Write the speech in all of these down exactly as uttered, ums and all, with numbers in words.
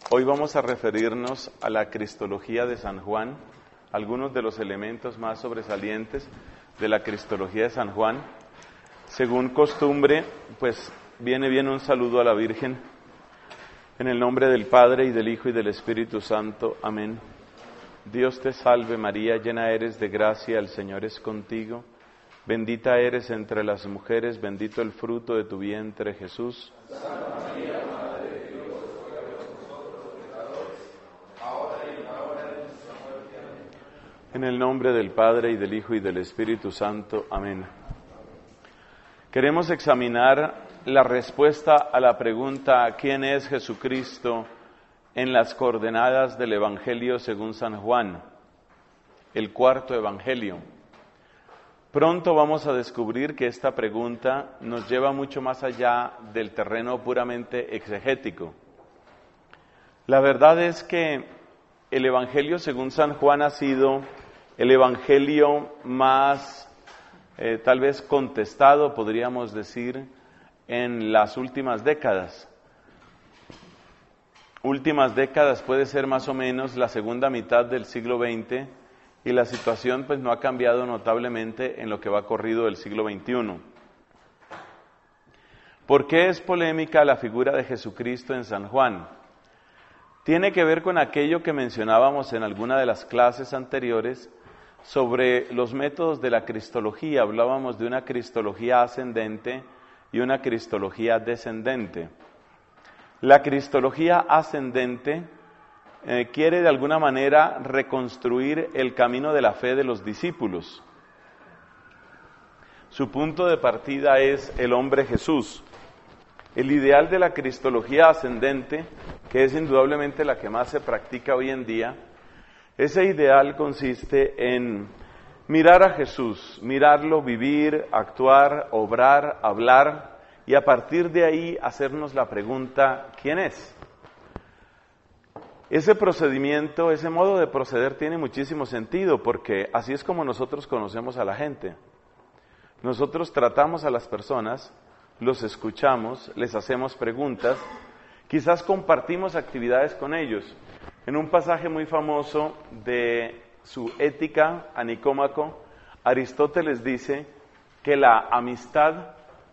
Hoy vamos a referirnos a la Cristología de San Juan, algunos de los elementos más sobresalientes de la Cristología de San Juan. Según costumbre, pues viene bien un saludo a la Virgen. En el nombre del Padre, y del Hijo, y del Espíritu Santo. Amén. Dios te salve María, llena eres de gracia, el Señor es contigo. Bendita eres entre las mujeres, bendito el fruto de tu vientre, Jesús. Santa María, Madre de Dios, ruega por nosotros pecadores, ahora y en la hora de nuestra muerte. Amén. En el nombre del Padre, y del Hijo, y del Espíritu Santo. Amén. Queremos examinar la respuesta a la pregunta ¿quién es Jesucristo? En las coordenadas del Evangelio según San Juan, el cuarto Evangelio. Pronto vamos a descubrir que esta pregunta nos lleva mucho más allá del terreno puramente exegético. La verdad es que el Evangelio según San Juan ha sido el Evangelio más, eh, tal vez contestado, podríamos decir, en las últimas décadas. Últimas décadas puede ser más o menos la segunda mitad del siglo veinte, y la situación pues no ha cambiado notablemente en lo que va corrido del siglo veintiuno. ¿Por qué es polémica la figura de Jesucristo en San Juan? Tiene que ver con aquello que mencionábamos en alguna de las clases anteriores sobre los métodos de la cristología. Hablábamos de una cristología ascendente y una cristología descendente. La cristología ascendente eh, quiere de alguna manera reconstruir el camino de la fe de los discípulos. Su punto de partida es el hombre Jesús. El ideal de la cristología ascendente, que es indudablemente la que más se practica hoy en día, ese ideal consiste en mirar a Jesús, mirarlo, vivir, actuar, obrar, hablar, y a partir de ahí hacernos la pregunta, ¿quién es? Ese procedimiento, ese modo de proceder tiene muchísimo sentido, porque así es como nosotros conocemos a la gente. Nosotros tratamos a las personas, los escuchamos, les hacemos preguntas, quizás compartimos actividades con ellos. En un pasaje muy famoso de su Ética a Nicómaco, Aristóteles dice que la amistad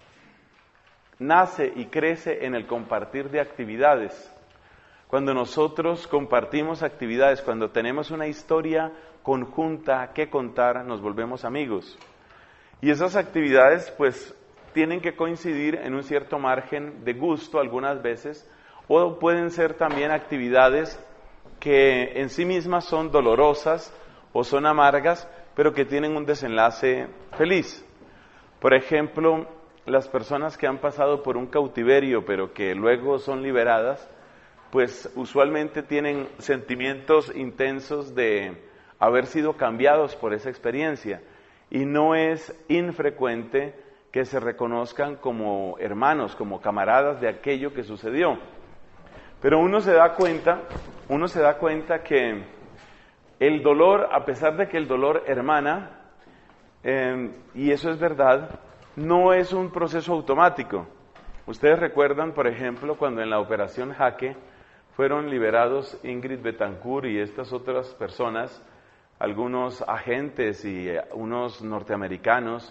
nace y crece en el compartir de actividades. Cuando nosotros compartimos actividades, cuando tenemos una historia conjunta que contar, nos volvemos amigos. Y esas actividades pues tienen que coincidir en un cierto margen de gusto algunas veces, o pueden ser también actividades que en sí mismas son dolorosas o son amargas, pero que tienen un desenlace feliz. Por ejemplo, las personas que han pasado por un cautiverio, pero que luego son liberadas, pues usualmente tienen sentimientos intensos de haber sido cambiados por esa experiencia. Y no es infrecuente que se reconozcan como hermanos, como camaradas de aquello que sucedió. Pero uno se da cuenta, uno se da cuenta que el dolor, a pesar de que el dolor hermana, eh, y eso es verdad, no es un proceso automático. Ustedes recuerdan, por ejemplo, cuando en la Operación Jaque fueron liberados Ingrid Betancourt y estas otras personas, algunos agentes y unos norteamericanos,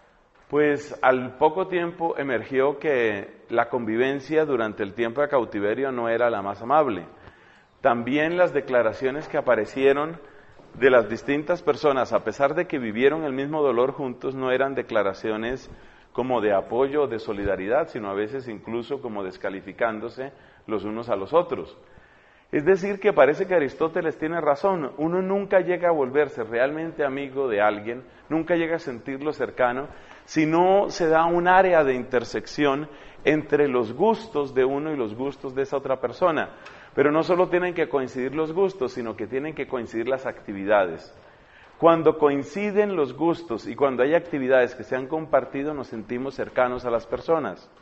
pues al poco tiempo emergió que la convivencia durante el tiempo de cautiverio no era la más amable. También las declaraciones que aparecieron de las distintas personas, a pesar de que vivieron el mismo dolor juntos, no eran declaraciones como de apoyo o de solidaridad, sino a veces incluso como descalificándose los unos a los otros. Es decir, que parece que Aristóteles tiene razón, uno nunca llega a volverse realmente amigo de alguien, nunca llega a sentirlo cercano, si no se da un área de intersección entre los gustos de uno y los gustos de esa otra persona. Pero no solo tienen que coincidir los gustos, sino que tienen que coincidir las actividades. Cuando coinciden los gustos y cuando hay actividades que se han compartido, nos sentimos cercanos a las personas.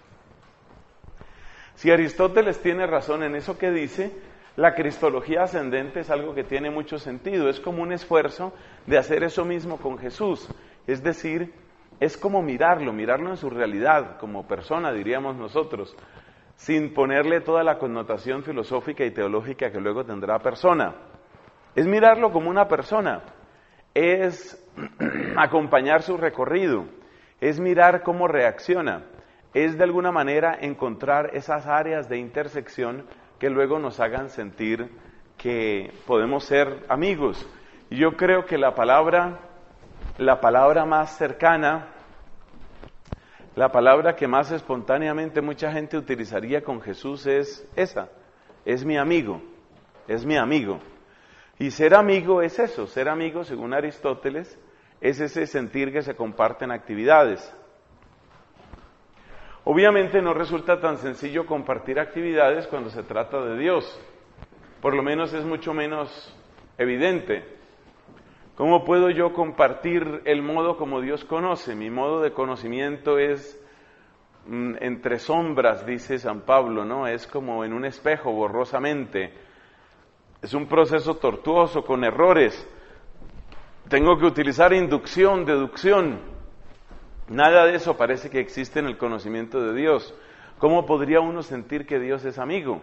Si Aristóteles tiene razón en eso que dice, la cristología ascendente es algo que tiene mucho sentido. Es como un esfuerzo de hacer eso mismo con Jesús. Es decir, es como mirarlo, mirarlo en su realidad, como persona, diríamos nosotros. sin ponerle toda la connotación filosófica y teológica que luego tendrá persona. Es mirarlo como una persona, es acompañar su recorrido, es mirar cómo reacciona, es de alguna manera encontrar esas áreas de intersección que luego nos hagan sentir que podemos ser amigos. Y yo creo que la palabra, la palabra más cercana, la palabra que más espontáneamente mucha gente utilizaría con Jesús es esa, es mi amigo, es mi amigo. Y ser amigo es eso, ser amigo, según Aristóteles, es ese sentir que se comparten actividades. Obviamente no resulta tan sencillo compartir actividades cuando se trata de Dios, por lo menos es mucho menos evidente. ¿Cómo puedo yo compartir el modo como Dios conoce? Mi modo de conocimiento es mm, entre sombras, dice San Pablo, ¿no? Es como en un espejo, borrosamente. Es un proceso tortuoso, con errores. Tengo que utilizar inducción, deducción. Nada de eso parece que existe en el conocimiento de Dios. ¿Cómo podría uno sentir que Dios es amigo?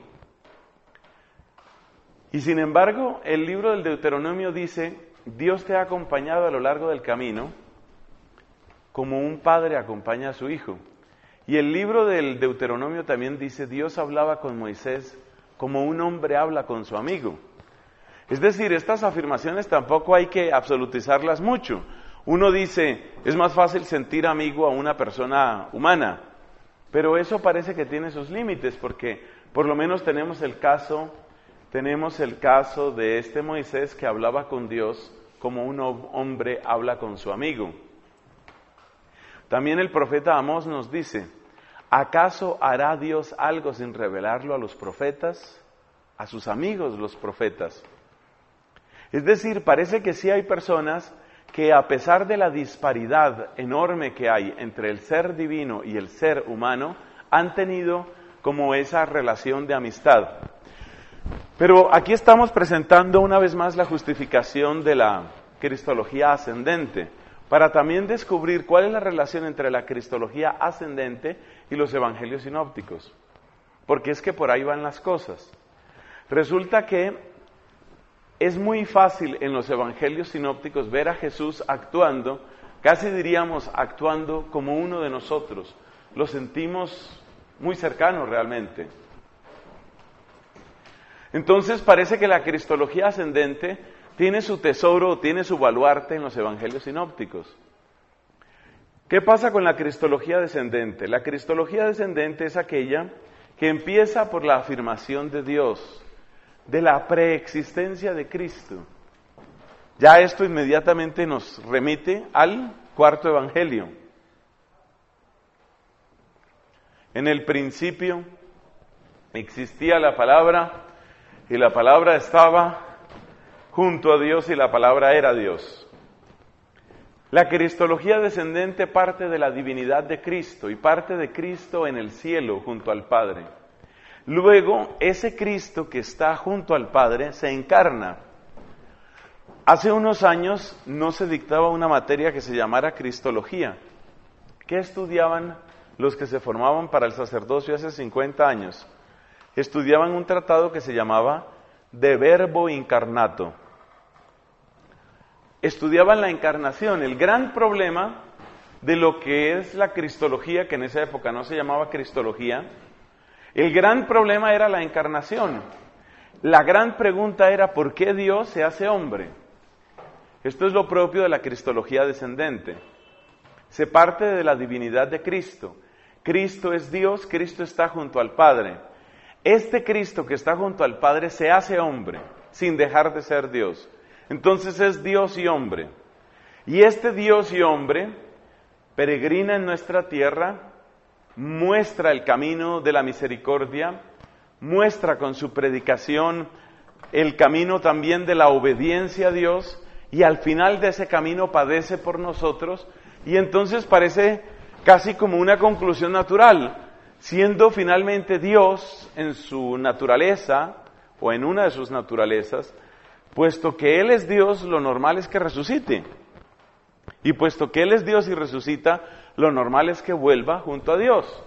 Y sin embargo, el libro del Deuteronomio dice, Dios te ha acompañado a lo largo del camino, como un padre acompaña a su hijo. Y el libro del Deuteronomio también dice, Dios hablaba con Moisés como un hombre habla con su amigo. Es decir, estas afirmaciones tampoco hay que absolutizarlas mucho. Uno dice, es más fácil sentir amigo a una persona humana, pero eso parece que tiene sus límites, porque por lo menos tenemos el caso, tenemos el caso de este Moisés que hablaba con Dios como un hombre habla con su amigo. También el profeta Amós nos dice, ¿acaso hará Dios algo sin revelarlo a los profetas? A sus amigos los profetas. Es decir, parece que sí hay personas que a pesar de la disparidad enorme que hay entre el ser divino y el ser humano, han tenido como esa relación de amistad. Pero aquí estamos presentando una vez más la justificación de la cristología ascendente, para también descubrir cuál es la relación entre la cristología ascendente y los evangelios sinópticos. Porque es que por ahí van las cosas. Resulta que es muy fácil en los evangelios sinópticos ver a Jesús actuando, casi diríamos actuando como uno de nosotros. Lo sentimos muy cercano realmente. Entonces parece que la cristología ascendente tiene su tesoro, tiene su baluarte en los evangelios sinópticos. ¿Qué pasa con la cristología descendente? La cristología descendente es aquella que empieza por la afirmación de Dios, de la preexistencia de Cristo. Ya esto inmediatamente nos remite al cuarto evangelio. En el principio existía la palabra, y la palabra estaba junto a Dios y la palabra era Dios. La cristología descendente parte de la divinidad de Cristo y parte de Cristo en el cielo junto al Padre. Luego, ese Cristo que está junto al Padre se encarna. Hace unos años no se dictaba una materia que se llamara Cristología. ¿Qué estudiaban los que se formaban para el sacerdocio hace cincuenta años? Estudiaban un tratado que se llamaba De Verbo Incarnato. Estudiaban la encarnación. El gran problema de lo que es la cristología, que en esa época no se llamaba cristología, el gran problema era la encarnación. La gran pregunta era, ¿por qué Dios se hace hombre? Esto es lo propio de la cristología descendente. Se parte de la divinidad de Cristo. Cristo es Dios, Cristo está junto al Padre. Este Cristo que está junto al Padre se hace hombre, sin dejar de ser Dios. Entonces es Dios y hombre. Y este Dios y hombre peregrina en nuestra tierra, muestra el camino de la misericordia, muestra con su predicación el camino también de la obediencia a Dios, y al final de ese camino padece por nosotros, y entonces parece casi como una conclusión natural, siendo finalmente Dios en su naturaleza, o en una de sus naturalezas, puesto que Él es Dios, lo normal es que resucite. Y puesto que Él es Dios y resucita, lo normal es que vuelva junto a Dios.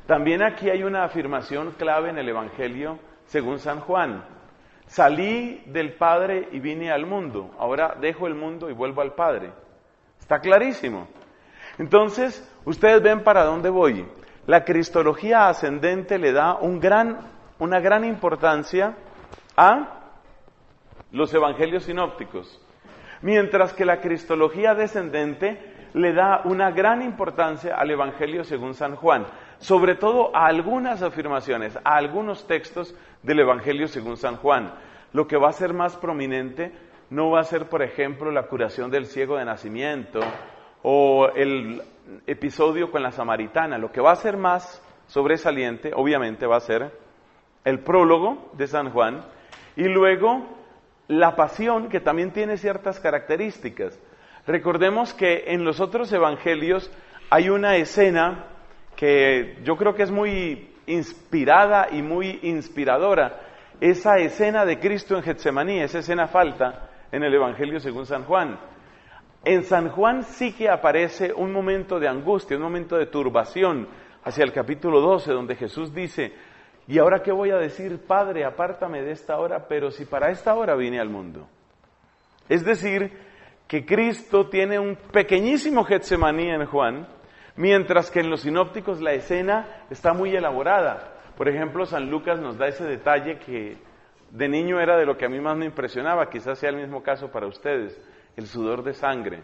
También aquí hay una afirmación clave en el Evangelio según San Juan. Salí del Padre y vine al mundo, ahora dejo el mundo y vuelvo al Padre. Está clarísimo. Entonces, ustedes ven para dónde voy. La cristología ascendente le da un gran, una gran importancia a los evangelios sinópticos, mientras que la cristología descendente le da una gran importancia al Evangelio según San Juan, sobre todo a algunas afirmaciones, a algunos textos del Evangelio según San Juan. Lo que va a ser más prominente no va a ser, por ejemplo, la curación del ciego de nacimiento o el episodio con la samaritana. Lo que va a ser más sobresaliente, obviamente, va a ser el prólogo de San Juan y luego la pasión, que también tiene ciertas características. Recordemos que en los otros evangelios hay una escena que yo creo que es muy inspirada y muy inspiradora. Esa escena de Cristo en Getsemaní, esa escena falta en el Evangelio según San Juan. En San Juan sí que aparece un momento de angustia, un momento de turbación, hacia el capítulo doce, donde Jesús dice: ¿y ahora qué voy a decir? Padre, apártame de esta hora, pero si para esta hora vine al mundo. Es decir, que Cristo tiene un pequeñísimo Getsemaní en Juan, mientras que en los sinópticos la escena está muy elaborada. Por ejemplo, San Lucas nos da ese detalle que de niño era de lo que a mí más me impresionaba, quizás sea el mismo caso para ustedes, el sudor de sangre.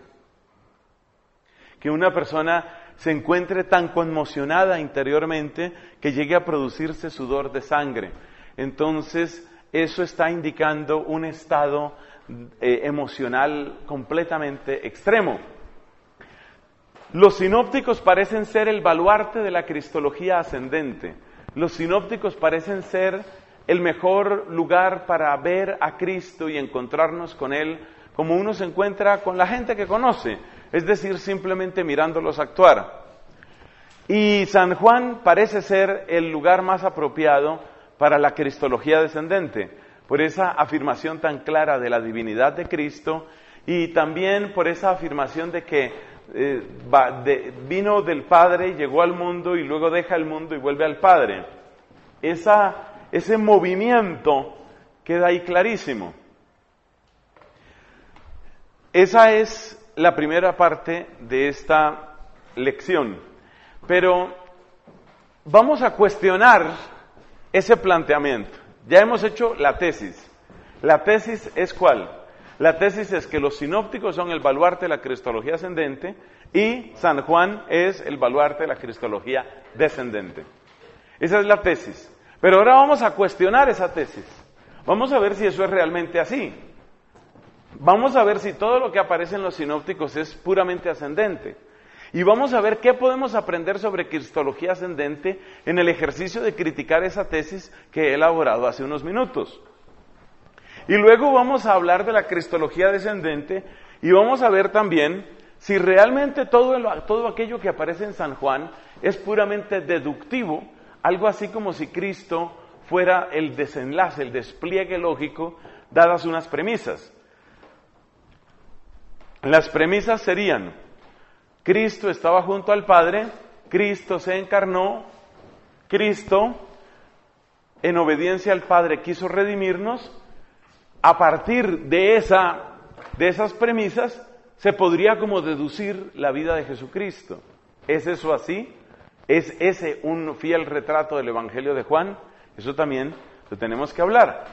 Que una persona se encuentre tan conmocionada interiormente que llegue a producirse sudor de sangre. Entonces, eso está indicando un estado eh, emocional completamente extremo. Los sinópticos parecen ser el baluarte de la cristología ascendente. Los sinópticos parecen ser el mejor lugar para ver a Cristo y encontrarnos con Él como uno se encuentra con la gente que conoce, es decir, simplemente mirándolos actuar. Y San Juan parece ser el lugar más apropiado para la cristología descendente, por esa afirmación tan clara de la divinidad de Cristo y también por esa afirmación de que eh, va, de, vino del Padre, llegó al mundo y luego deja el mundo y vuelve al Padre. Esa, ese movimiento queda ahí clarísimo. Esa es la primera parte de esta lección, pero vamos a cuestionar ese planteamiento. Ya hemos hecho la tesis. ¿La tesis es cuál? La tesis es que los sinópticos son el baluarte de la cristología ascendente y San Juan es el baluarte de la cristología descendente. Esa es la tesis. Pero ahora vamos a cuestionar esa tesis. Vamos a ver si eso es realmente así. Vamos a ver si todo lo que aparece en los sinópticos es puramente ascendente. Y vamos a ver qué podemos aprender sobre cristología ascendente en el ejercicio de criticar esa tesis que he elaborado hace unos minutos. Y luego vamos a hablar de la cristología descendente y vamos a ver también si realmente todo, el, todo aquello que aparece en San Juan es puramente deductivo, algo así como si Cristo fuera el desenlace, el despliegue lógico, dadas unas premisas. Las premisas serían: Cristo estaba junto al Padre, Cristo se encarnó, Cristo, en obediencia al Padre, quiso redimirnos. A partir de, esa, de esas premisas, se podría como deducir la vida de Jesucristo. ¿Es eso así? ¿Es ese un fiel retrato del Evangelio de Juan? Eso también lo tenemos que hablar.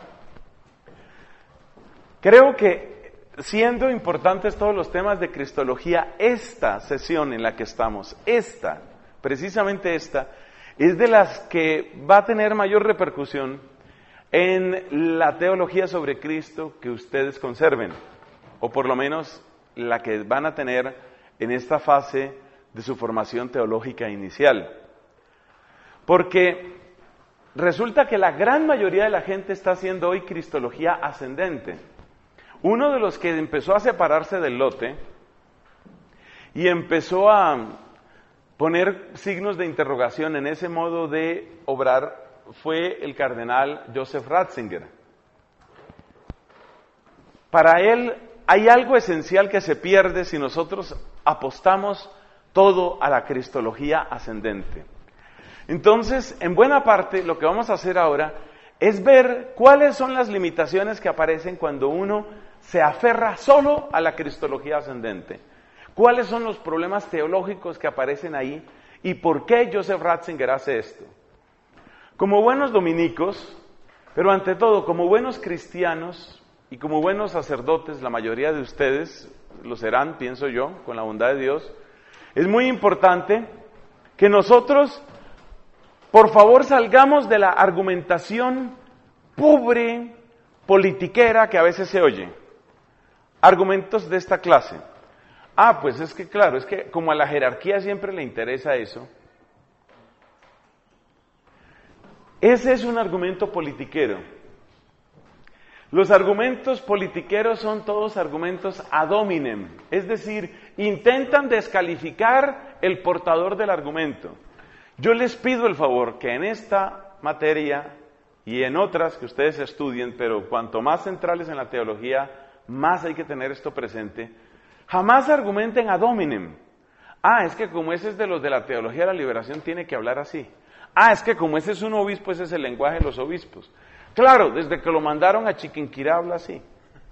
Creo que, siendo importantes todos los temas de cristología, esta sesión en la que estamos, esta, precisamente esta, es de las que va a tener mayor repercusión en la teología sobre Cristo que ustedes conserven, o por lo menos la que van a tener en esta fase de su formación teológica inicial. Porque resulta que la gran mayoría de la gente está haciendo hoy cristología ascendente. Uno de los que empezó a separarse del lote y empezó a poner signos de interrogación en ese modo de obrar fue el cardenal Joseph Ratzinger. Para él hay algo esencial que se pierde si nosotros apostamos todo a la cristología ascendente. Entonces, en buena parte, lo que vamos a hacer ahora es ver cuáles son las limitaciones que aparecen cuando uno se aferra solo a la cristología ascendente. ¿Cuáles son los problemas teológicos que aparecen ahí? ¿Y por qué Joseph Ratzinger hace esto? Como buenos dominicos, pero ante todo como buenos cristianos y como buenos sacerdotes, la mayoría de ustedes lo serán, pienso yo, con la bondad de Dios, es muy importante que nosotros, por favor, salgamos de la argumentación pobre, politiquera que a veces se oye. Argumentos de esta clase. Ah, pues es que claro, es que como a la jerarquía siempre le interesa eso. Ese es un argumento politiquero. Los argumentos politiqueros son todos argumentos ad hominem, es decir, intentan descalificar el portador del argumento. Yo les pido el favor que en esta materia y en otras que ustedes estudien, pero cuanto más centrales en la teología, más hay que tener esto presente, jamás argumenten ad hominem. Ah, es que como ese es de los de la teología de la liberación, tiene que hablar así. Ah, es que como ese es un obispo, ese es el lenguaje de los obispos. Claro, desde que lo mandaron a Chiquinquirá habla así.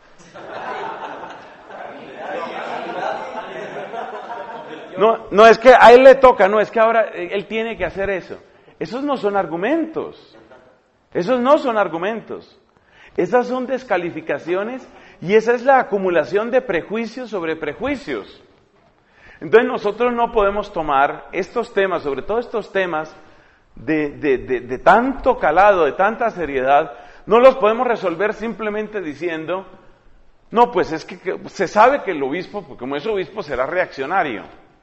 No, no es que a él le toca, no, es que ahora él tiene que hacer eso. Esos no son argumentos. Esos no son argumentos. Esas son descalificaciones y esa es la acumulación de prejuicios sobre prejuicios. Entonces nosotros no podemos tomar estos temas, sobre todo estos temas de, de, de, de tanto calado, de tanta seriedad, no los podemos resolver simplemente diciendo, no, pues es que, que se sabe que el obispo, porque como es obispo, será reaccionario.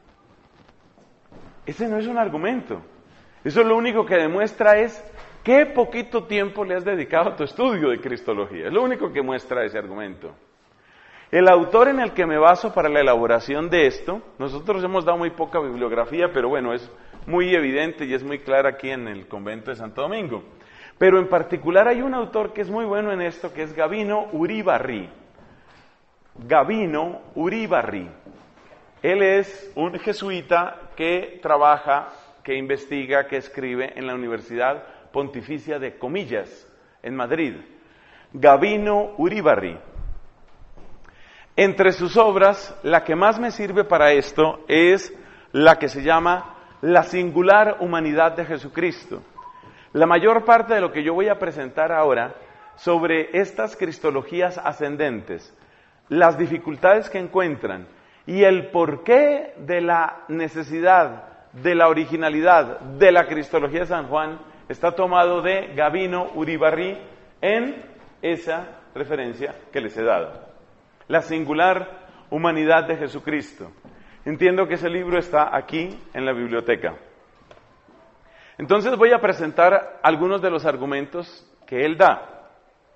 Ese no es un argumento. Eso lo único que demuestra es qué poquito tiempo le has dedicado a tu estudio de cristología. Es lo único que muestra ese argumento. El autor en el que me baso para la elaboración de esto, nosotros hemos dado muy poca bibliografía, pero bueno, es muy evidente y es muy clara aquí en el convento de Santo Domingo. Pero en particular hay un autor que es muy bueno en esto, que es Gavino Uribarri. Gavino Uribarri. Él es un jesuita que trabaja, que investiga, que escribe en la Universidad Pontificia de Comillas, en Madrid. Gavino Uribarri. Entre sus obras, la que más me sirve para esto es la que se llama La singular humanidad de Jesucristo. La mayor parte de lo que yo voy a presentar ahora sobre estas cristologías ascendentes, las dificultades que encuentran y el porqué de la necesidad, de la originalidad de la cristología de San Juan, está tomado de Gavino Uribarri en esa referencia que les he dado. La singular humanidad de Jesucristo. Entiendo que ese libro está aquí en la biblioteca. Entonces voy a presentar algunos de los argumentos que él da.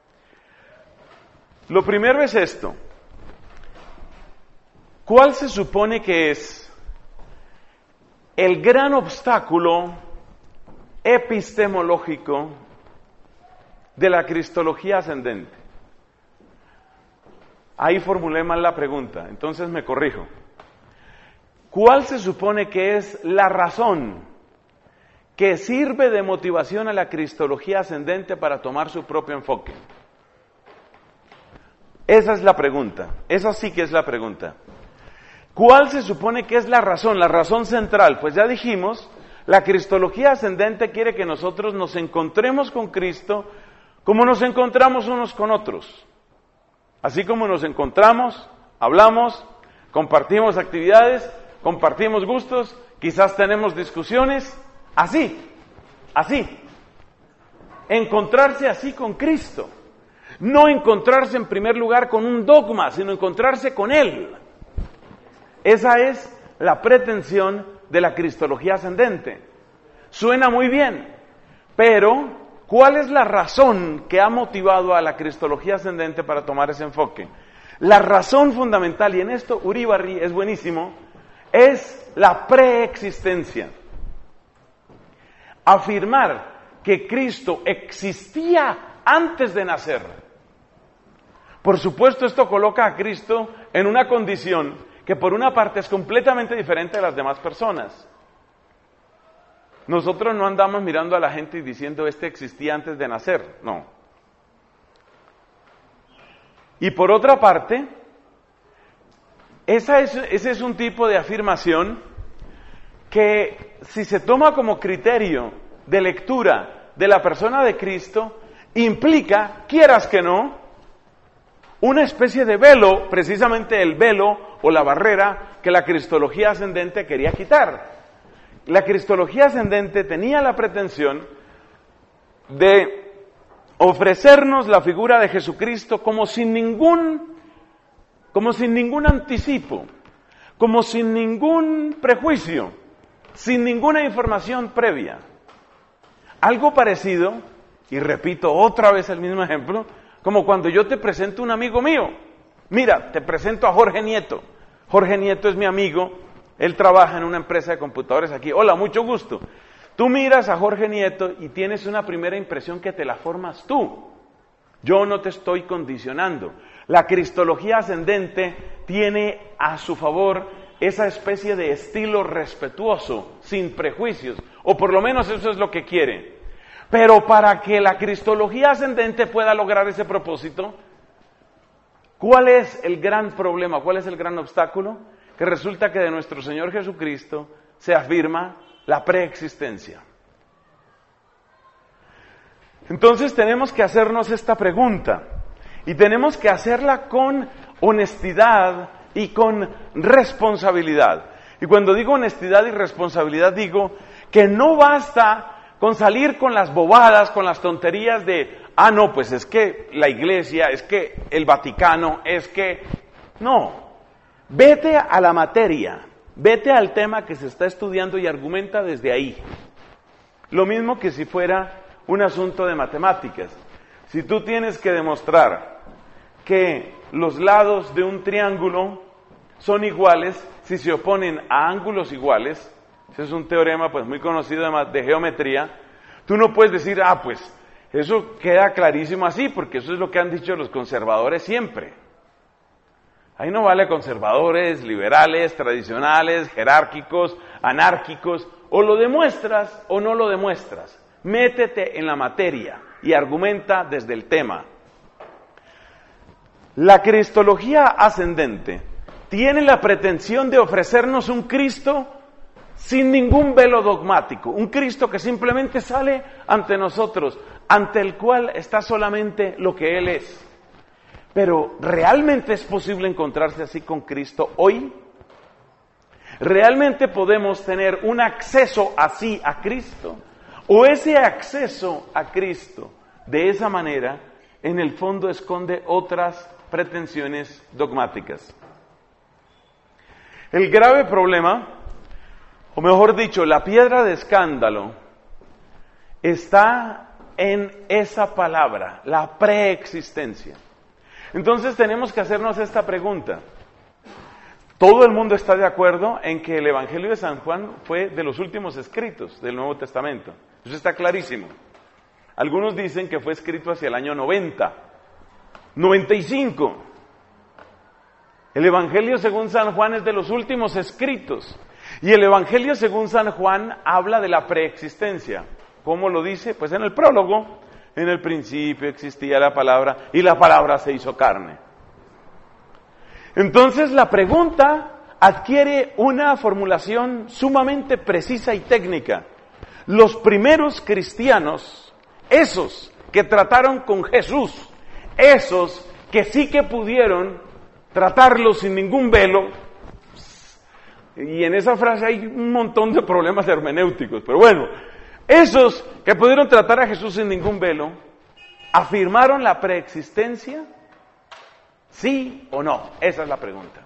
Lo primero es esto. ¿Cuál se supone que es el gran obstáculo epistemológico de la cristología ascendente? Ahí formulé mal la pregunta, entonces me corrijo. ¿Cuál se supone que es la razón que sirve de motivación a la cristología ascendente para tomar su propio enfoque? Esa es la pregunta, esa sí que es la pregunta. ¿Cuál se supone que es la razón, la razón central? Pues ya dijimos, la cristología ascendente quiere que nosotros nos encontremos con Cristo como nos encontramos unos con otros. Así como nos encontramos, hablamos, compartimos actividades, compartimos gustos, quizás tenemos discusiones, así, así. Encontrarse así con Cristo. No encontrarse en primer lugar con un dogma, sino encontrarse con Él. Esa es la pretensión de la cristología ascendente. Suena muy bien, pero ¿cuál es la razón que ha motivado a la cristología ascendente para tomar ese enfoque? La razón fundamental, y en esto Uribarri es buenísimo, es la preexistencia. Afirmar que Cristo existía antes de nacer. Por supuesto, esto coloca a Cristo en una condición que por una parte es completamente diferente de las demás personas. Nosotros no andamos mirando a la gente y diciendo, este existía antes de nacer, no. Y por otra parte, esa es, ese es un tipo de afirmación que si se toma como criterio de lectura de la persona de Cristo, implica, quieras que no, una especie de velo, precisamente el velo o la barrera que la cristología ascendente quería quitar. La cristología ascendente tenía la pretensión de ofrecernos la figura de Jesucristo como sin ningún, como sin ningún anticipo, como sin ningún prejuicio, sin ninguna información previa. Algo parecido, y repito otra vez el mismo ejemplo, como cuando yo te presento a un amigo mío. Mira, te presento a Jorge Nieto. Jorge Nieto es mi amigo, él trabaja en una empresa de computadores aquí. Hola, mucho gusto. Tú miras a Jorge Nieto y tienes una primera impresión que te la formas tú. Yo no te estoy condicionando. La cristología ascendente tiene a su favor esa especie de estilo respetuoso, sin prejuicios, o por lo menos eso es lo que quiere. Pero para que la cristología ascendente pueda lograr ese propósito, ¿cuál es el gran problema? ¿Cuál es el gran obstáculo? Que resulta que de nuestro Señor Jesucristo se afirma la preexistencia. Entonces tenemos que hacernos esta pregunta, y tenemos que hacerla con honestidad y con responsabilidad. Y cuando digo honestidad y responsabilidad, digo que no basta con salir con las bobadas, con las tonterías de, ah, no, pues es que la Iglesia, es que el Vaticano, es que... No, vete a la materia, vete al tema que se está estudiando y argumenta desde ahí. Lo mismo que si fuera un asunto de matemáticas. Si tú tienes que demostrar que los lados de un triángulo son iguales si se oponen a ángulos iguales, ese es un teorema pues muy conocido de, de geometría, tú no puedes decir, ah, pues eso queda clarísimo así, porque eso es lo que han dicho los conservadores siempre. Ahí no vale conservadores, liberales, tradicionales, jerárquicos, anárquicos, o lo demuestras o no lo demuestras. Métete en la materia y argumenta desde el tema. La cristología ascendente tiene la pretensión de ofrecernos un Cristo sin ningún velo dogmático, un Cristo que simplemente sale ante nosotros, ante el cual está solamente lo que Él es. Pero, ¿realmente es posible encontrarse así con Cristo hoy? ¿Realmente podemos tener un acceso así a Cristo? ¿O ese acceso a Cristo, de esa manera, en el fondo esconde otras pretensiones dogmáticas? El grave problema, o mejor dicho, la piedra de escándalo, está en esa palabra, la preexistencia. Entonces tenemos que hacernos esta pregunta. Todo el mundo está de acuerdo en que el Evangelio de San Juan fue de los últimos escritos del Nuevo Testamento. Eso está clarísimo. Algunos dicen que fue escrito hacia el año noventa, noventa y cinco. El Evangelio según San Juan es de los últimos escritos. Y el Evangelio según San Juan habla de la preexistencia. ¿Cómo lo dice? Pues en el prólogo, en el principio existía la palabra y la palabra se hizo carne. Entonces la pregunta adquiere una formulación sumamente precisa y técnica. Los primeros cristianos, esos que trataron con Jesús, esos que sí que pudieron tratarlo sin ningún velo, y en esa frase hay un montón de problemas hermenéuticos, pero bueno, esos que pudieron tratar a Jesús sin ningún velo, ¿afirmaron la preexistencia? ¿Sí o no? Esa es la pregunta.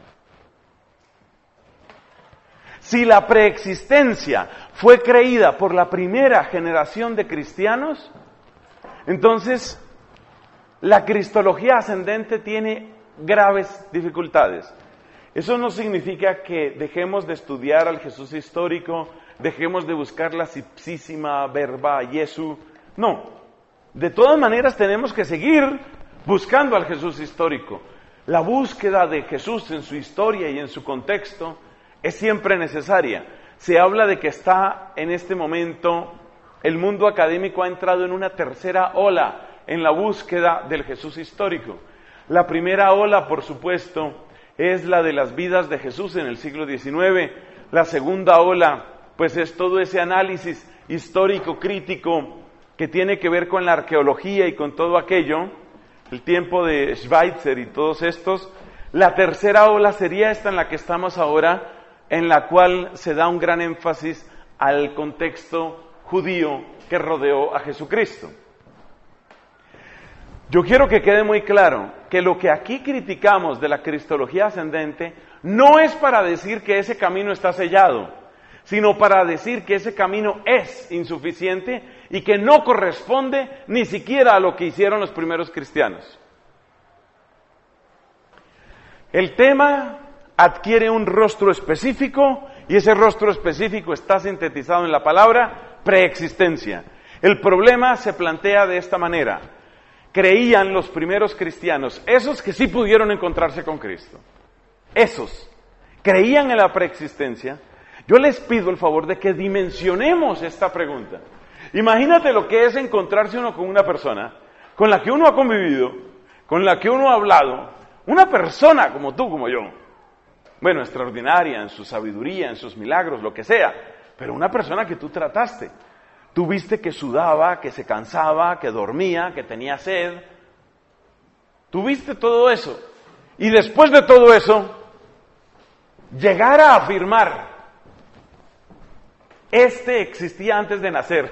Si la preexistencia fue creída por la primera generación de cristianos, entonces la cristología ascendente tiene graves dificultades. Eso no significa que dejemos de estudiar al Jesús histórico, dejemos de buscar la ipsísima verba Jesu. No, de todas maneras tenemos que seguir buscando al Jesús histórico. La búsqueda de Jesús en su historia y en su contexto es siempre necesaria. se habla de que está en este momento, el mundo académico ha entrado en una tercera ola en la búsqueda del Jesús histórico. La primera ola, por supuesto, es la de las vidas de Jesús en el siglo diecinueve. La segunda ola, pues es todo ese análisis histórico, crítico, que tiene que ver con la arqueología y con todo aquello, el tiempo de Schweitzer y todos estos. La tercera ola sería esta en la que estamos ahora, en la cual se da un gran énfasis al contexto judío que rodeó a Jesucristo. Yo quiero que quede muy claro que lo que aquí criticamos de la cristología ascendente no es para decir que ese camino está sellado, sino para decir que ese camino es insuficiente y que no corresponde ni siquiera a lo que hicieron los primeros cristianos. El tema adquiere un rostro específico y ese rostro específico está sintetizado en la palabra preexistencia. El problema se plantea de esta manera. Creían los primeros cristianos, esos que sí pudieron encontrarse con Cristo, esos creían en la preexistencia. Yo les pido el favor de que dimensionemos esta pregunta. Imagínate lo que es encontrarse uno con una persona con la que uno ha convivido, con la que uno ha hablado, una persona como tú, como yo, bueno, extraordinaria en su sabiduría, en sus milagros, lo que sea, pero una persona que tú trataste. Tú viste que sudaba, que se cansaba, que dormía, que tenía sed. Tú viste todo eso. Y después de todo eso, llegar a afirmar, este existía antes de nacer.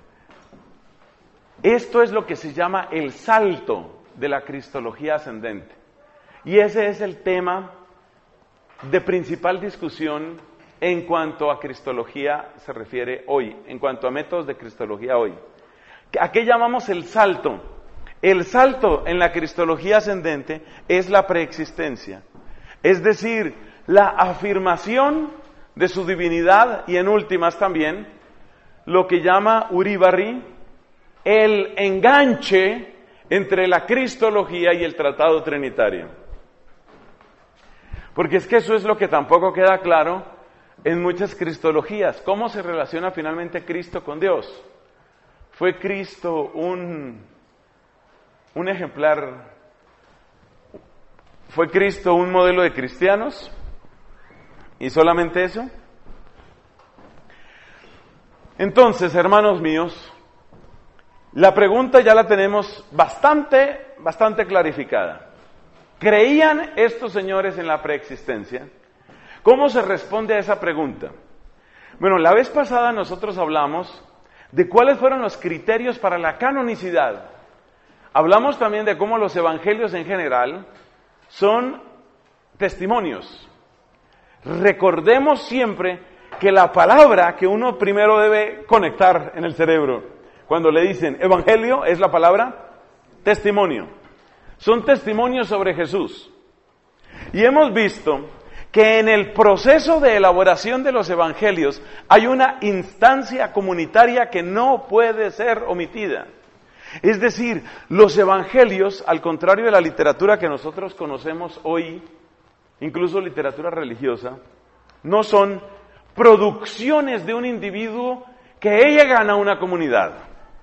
Esto es lo que se llama el salto de la cristología ascendente. Y ese es el tema de principal discusión en cuanto a cristología se refiere hoy, en cuanto a métodos de cristología hoy. ¿A qué llamamos el salto? El salto en la cristología ascendente es la preexistencia, es decir, la afirmación de su divinidad y en últimas también lo que llama Uribarri el enganche entre la cristología y el tratado trinitario. Porque es que eso es lo que tampoco queda claro en muchas cristologías. ¿Cómo se relaciona finalmente Cristo con Dios? ¿Fue Cristo un, un ejemplar? ¿Fue Cristo un modelo de cristianos? ¿Y solamente eso? Entonces, hermanos míos, la pregunta ya la tenemos bastante, bastante clarificada. ¿Creían estos señores en la preexistencia? ¿Cómo se responde a esa pregunta? Bueno, la vez pasada nosotros hablamos de cuáles fueron los criterios para la canonicidad. Hablamos también de cómo los evangelios en general son testimonios. Recordemos siempre que la palabra que uno primero debe conectar en el cerebro, cuando le dicen evangelio, es la palabra testimonio. Son testimonios sobre Jesús. Y hemos visto que en el proceso de elaboración de los evangelios hay una instancia comunitaria que no puede ser omitida. Es decir, los evangelios, al contrario de la literatura que nosotros conocemos hoy, incluso literatura religiosa, no son producciones de un individuo que llegan a una comunidad.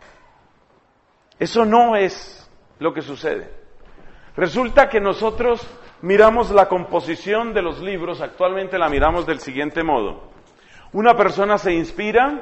Eso no es lo que sucede. Resulta que nosotros miramos la composición de los libros, actualmente la miramos del siguiente modo. Una persona se inspira,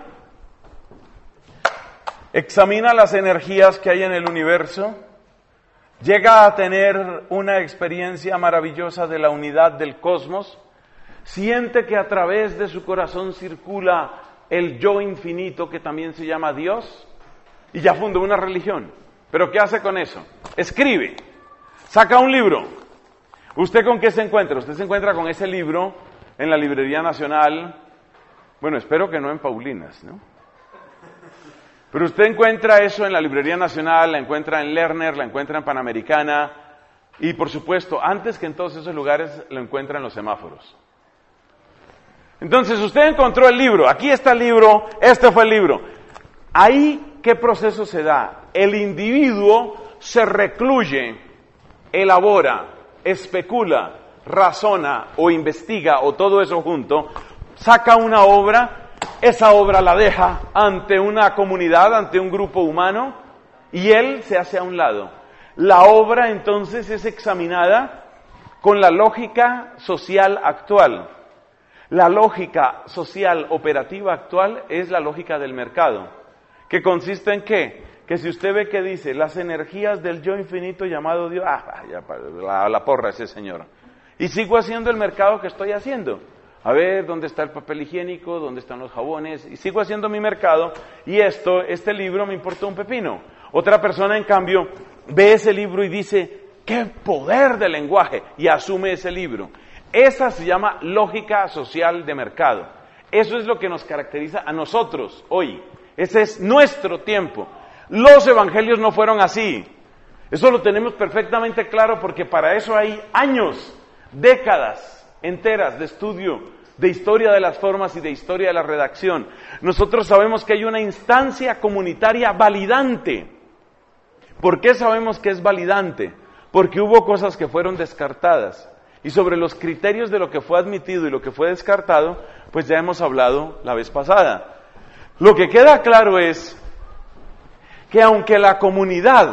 examina las energías que hay en el universo, llega a tener una experiencia maravillosa de la unidad del cosmos, siente que a través de su corazón circula el yo infinito que también se llama Dios, y ya fundó una religión. ¿Pero qué hace con eso? Escribe, saca un libro. ¿Usted con qué se encuentra? Usted se encuentra con ese libro en la Librería Nacional, bueno, espero que no en Paulinas, ¿no? Pero usted encuentra eso en la Librería Nacional, la encuentra en Lerner, la encuentra en Panamericana, y por supuesto, antes que en todos esos lugares, lo encuentra en los semáforos. Entonces, usted encontró el libro, aquí está el libro, este fue el libro. Ahí, ¿qué proceso se da? El individuo se recluye, elabora, especula, razona o investiga o todo eso junto, saca una obra esa obra la deja ante una comunidad, ante un grupo humano, y él se hace a un lado. La obra entonces es examinada con la lógica social actual. La lógica social operativa actual es la lógica del mercado, que consiste en ¿qué? Que si usted ve que dice, las energías del yo infinito llamado Dios, ah, ya, la, la porra ese señor. Y sigo haciendo el mercado que estoy haciendo. A ver, ¿dónde está el papel higiénico? ¿Dónde están los jabones? Y sigo haciendo mi mercado, y esto, este libro me importa un pepino. Otra persona, en cambio, ve ese libro y dice, ¡qué poder de lenguaje! Y asume ese libro. Esa se llama lógica social de mercado. Eso es lo que nos caracteriza a nosotros hoy. Ese es nuestro tiempo. Los evangelios no fueron así. Eso lo tenemos perfectamente claro porque para eso hay años, décadas enteras de estudio, de historia de las formas y de historia de la redacción. Nosotros sabemos que hay una instancia comunitaria validante. ¿Por qué sabemos que es validante? Porque hubo cosas que fueron descartadas. Y sobre los criterios de lo que fue admitido y lo que fue descartado, pues ya hemos hablado la vez pasada. Lo que queda claro es que aunque la comunidad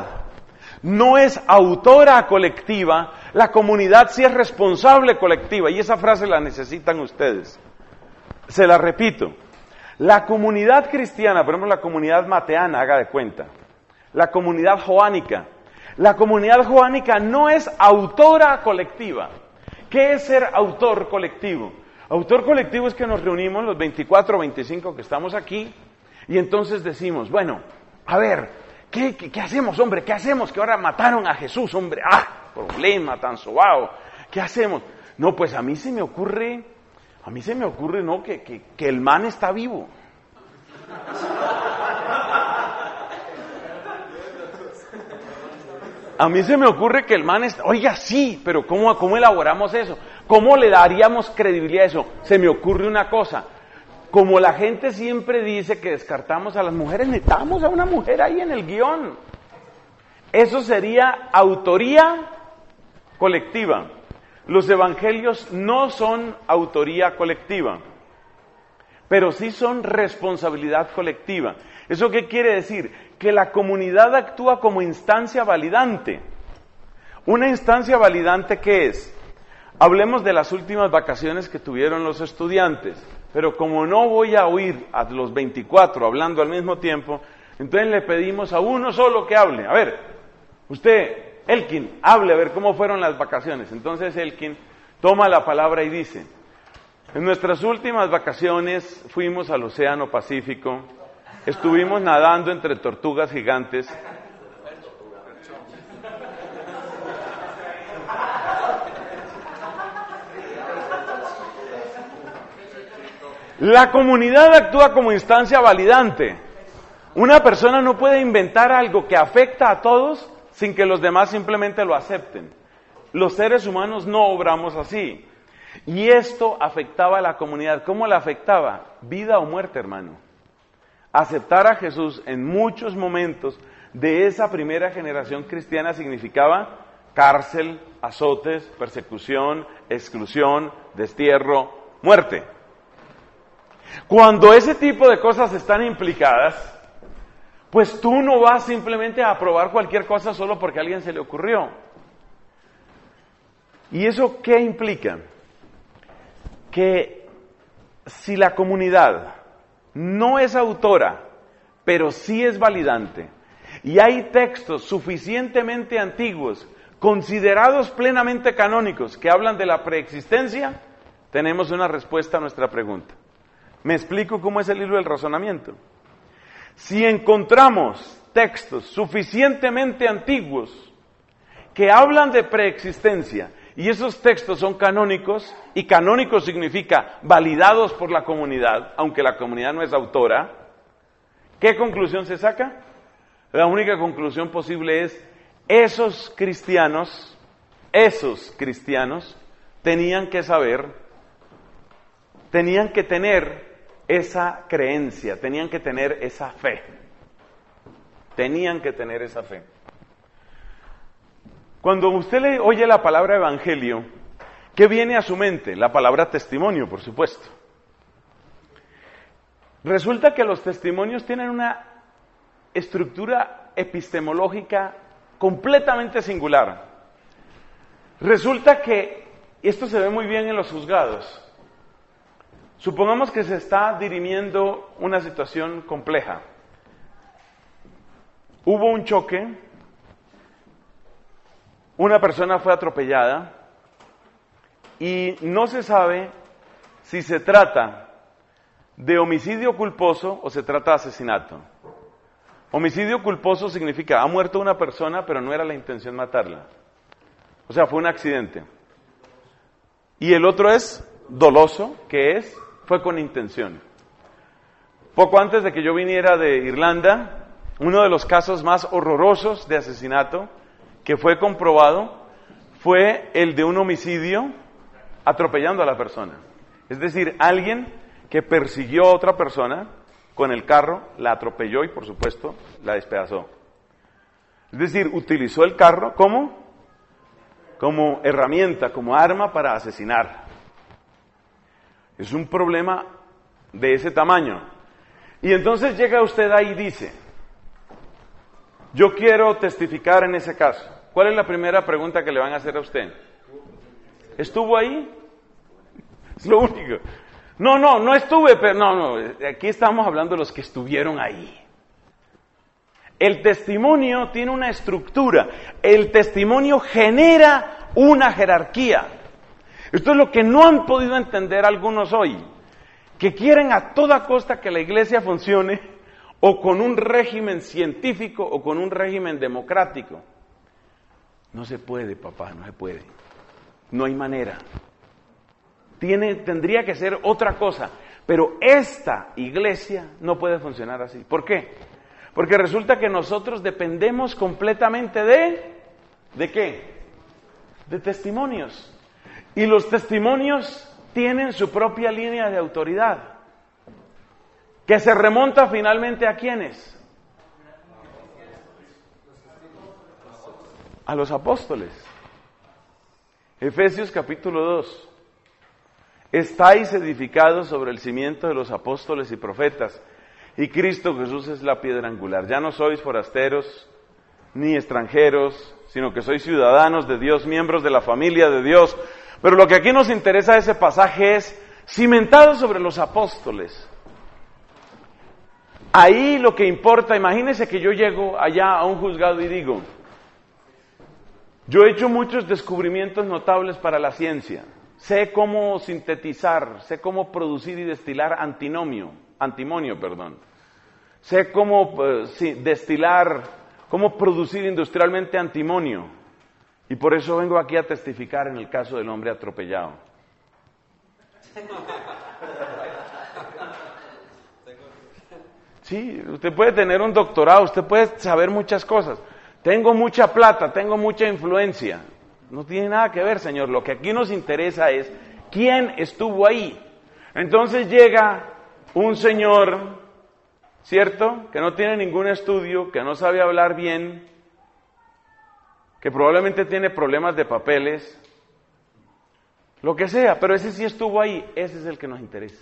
no es autora colectiva, la comunidad sí es responsable colectiva, y esa frase la necesitan ustedes. Se la repito. La comunidad cristiana, por ejemplo la comunidad mateana, haga de cuenta, la comunidad joánica, la comunidad joánica no es autora colectiva. ¿Qué es ser autor colectivo? Autor colectivo es que nos reunimos los veinticuatro o veinticinco que estamos aquí y entonces decimos, bueno, a ver, ¿qué, qué, qué hacemos, hombre? ¿Qué hacemos? Que ahora mataron a Jesús, hombre. ¡Ah! Problema tan sobao. ¿Qué hacemos? No, pues a mí se me ocurre, a mí se me ocurre, ¿no? Que, que, que el man está vivo. A mí se me ocurre que el man está... Oiga, sí, pero ¿cómo, cómo elaboramos eso? ¿Cómo le daríamos credibilidad a eso? Se me ocurre una cosa. Como la gente siempre dice que descartamos a las mujeres, necesitamos a una mujer ahí en el guión. Eso sería autoría colectiva. Los evangelios no son autoría colectiva, pero sí son responsabilidad colectiva. ¿Eso qué quiere decir? Que la comunidad actúa como instancia validante. ¿Una instancia validante qué es? Hablemos de las últimas vacaciones que tuvieron los estudiantes, pero como no voy a oír a los veinticuatro hablando al mismo tiempo, entonces le pedimos a uno solo que hable. A ver, usted, Elkin, hable a ver cómo fueron las vacaciones. Entonces Elkin toma la palabra y dice, en nuestras últimas vacaciones fuimos al Océano Pacífico, estuvimos nadando entre tortugas gigantes. La comunidad actúa como instancia validante. Una persona no puede inventar algo que afecta a todos sin que los demás simplemente lo acepten. Los seres humanos no obramos así. Y esto afectaba a la comunidad. ¿Cómo la afectaba? Vida o muerte, hermano. Aceptar a Jesús en muchos momentos de esa primera generación cristiana significaba cárcel, azotes, persecución, exclusión, destierro, muerte. Cuando ese tipo de cosas están implicadas, pues tú no vas simplemente a aprobar cualquier cosa solo porque a alguien se le ocurrió. ¿Y eso qué implica? Que si la comunidad no es autora, pero sí es validante, y hay textos suficientemente antiguos, considerados plenamente canónicos, que hablan de la preexistencia, tenemos una respuesta a nuestra pregunta. ¿Me explico cómo es el hilo del razonamiento? Si encontramos textos suficientemente antiguos que hablan de preexistencia, y esos textos son canónicos, y canónicos significa validados por la comunidad, aunque la comunidad no es autora, ¿qué conclusión se saca? La única conclusión posible es, esos cristianos, esos cristianos tenían que saber, tenían que tener esa creencia, tenían que tener esa fe, tenían que tener esa fe. Cuando usted le oye la palabra evangelio, ¿qué viene a su mente? La palabra testimonio, por supuesto. Resulta que los testimonios tienen una estructura epistemológica completamente singular. Resulta que esto se ve muy bien en los juzgados. Supongamos que se está dirimiendo una situación compleja. Hubo un choque, una persona fue atropellada y no se sabe si se trata de homicidio culposo o se trata de asesinato. Homicidio culposo significa, ha muerto una persona, pero no era la intención matarla. O sea, fue un accidente. Y el otro es doloso, que es, fue con intención. Poco antes de que yo viniera de Irlanda, uno de los casos más horrorosos de asesinato que fue comprobado fue el de un homicidio atropellando a la persona. Es decir, alguien que persiguió a otra persona con el carro, la atropelló y por supuesto la despedazó. Es decir, utilizó el carro como, como herramienta, como arma para asesinar. Es un problema de ese tamaño. Y entonces llega usted ahí y dice, yo quiero testificar en ese caso. ¿Cuál es la primera pregunta que le van a hacer a usted? ¿Estuvo ahí? Es lo único. No, no, no estuve, pero no, no, aquí estamos hablando de los que estuvieron ahí. El testimonio tiene una estructura, el testimonio genera una jerarquía. Esto es lo que no han podido entender algunos hoy, que quieren a toda costa que la iglesia funcione o con un régimen científico o con un régimen democrático. No se puede, papá, no se puede. No hay manera. Tiene, tendría que ser otra cosa, pero esta iglesia no puede funcionar así. ¿Por qué? Porque resulta que nosotros dependemos completamente de, ¿de qué? De testimonios. Y los testimonios tienen su propia línea de autoridad, que se remonta finalmente a ¿quiénes? A los apóstoles. Efesios capítulo dos. Estáis edificados sobre el cimiento de los apóstoles y profetas, y Cristo Jesús es la piedra angular. Ya no sois forasteros ni extranjeros, sino que sois ciudadanos de Dios, miembros de la familia de Dios. Pero lo que aquí nos interesa de ese pasaje es cimentado sobre los apóstoles. Ahí lo que importa, imagínense que yo llego allá a un juzgado y digo, yo he hecho muchos descubrimientos notables para la ciencia. Sé cómo sintetizar, sé cómo producir y destilar antinomio, antimonio, perdón. Sé cómo uh, sí, destilar, cómo producir industrialmente antimonio. Y por eso vengo aquí a testificar en el caso del hombre atropellado. Sí, usted puede tener un doctorado, usted puede saber muchas cosas. Tengo mucha plata, tengo mucha influencia. No tiene nada que ver, Señor. Lo que aquí nos interesa es quién estuvo ahí. Entonces llega un señor, ¿cierto? Que no tiene ningún estudio, que no sabe hablar bien, que probablemente tiene problemas de papeles, lo que sea, pero ese sí estuvo ahí, ese es el que nos interesa.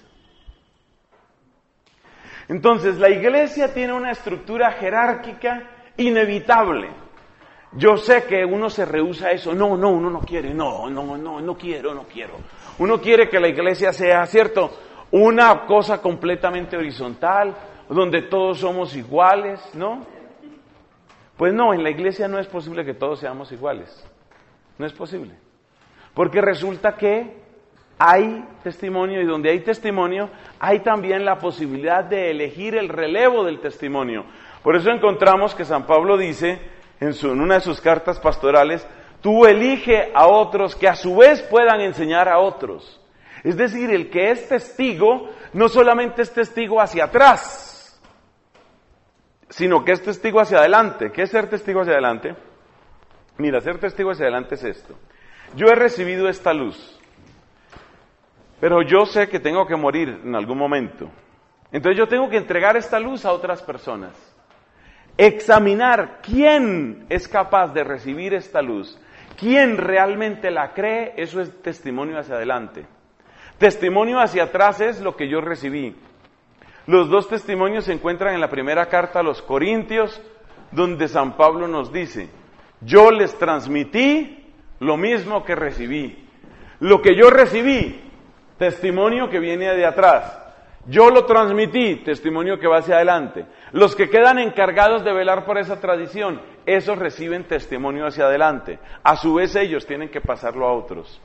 Entonces, la iglesia tiene una estructura jerárquica inevitable. Yo sé que uno se rehúsa a eso. No, no, uno no quiere. No, no, no, no quiero, no quiero. Uno quiere que la iglesia sea, ¿cierto?, una cosa completamente horizontal, donde todos somos iguales, ¿no? Pues no, en la iglesia no es posible que todos seamos iguales. No es posible. Porque resulta que hay testimonio, y donde hay testimonio, hay también la posibilidad de elegir el relevo del testimonio. Por eso encontramos que San Pablo dice, En, su, en una de sus cartas pastorales, tú elige a otros que a su vez puedan enseñar a otros. Es decir, el que es testigo, no solamente es testigo hacia atrás, sino que es testigo hacia adelante. ¿Qué es ser testigo hacia adelante? Mira, ser testigo hacia adelante es esto. Yo he recibido esta luz, pero yo sé que tengo que morir en algún momento. Entonces yo tengo que entregar esta luz a otras personas. Examinar quién es capaz de recibir esta luz, quién realmente la cree, eso es testimonio hacia adelante. Testimonio hacia atrás es lo que yo recibí. Los dos testimonios se encuentran en la primera carta a los Corintios, donde San Pablo nos dice, yo les transmití lo mismo que recibí. Lo que yo recibí, testimonio que viene de atrás. Yo lo transmití, testimonio que va hacia adelante. Los que quedan encargados de velar por esa tradición, esos reciben testimonio hacia adelante. A su vez ellos tienen que pasarlo a otros.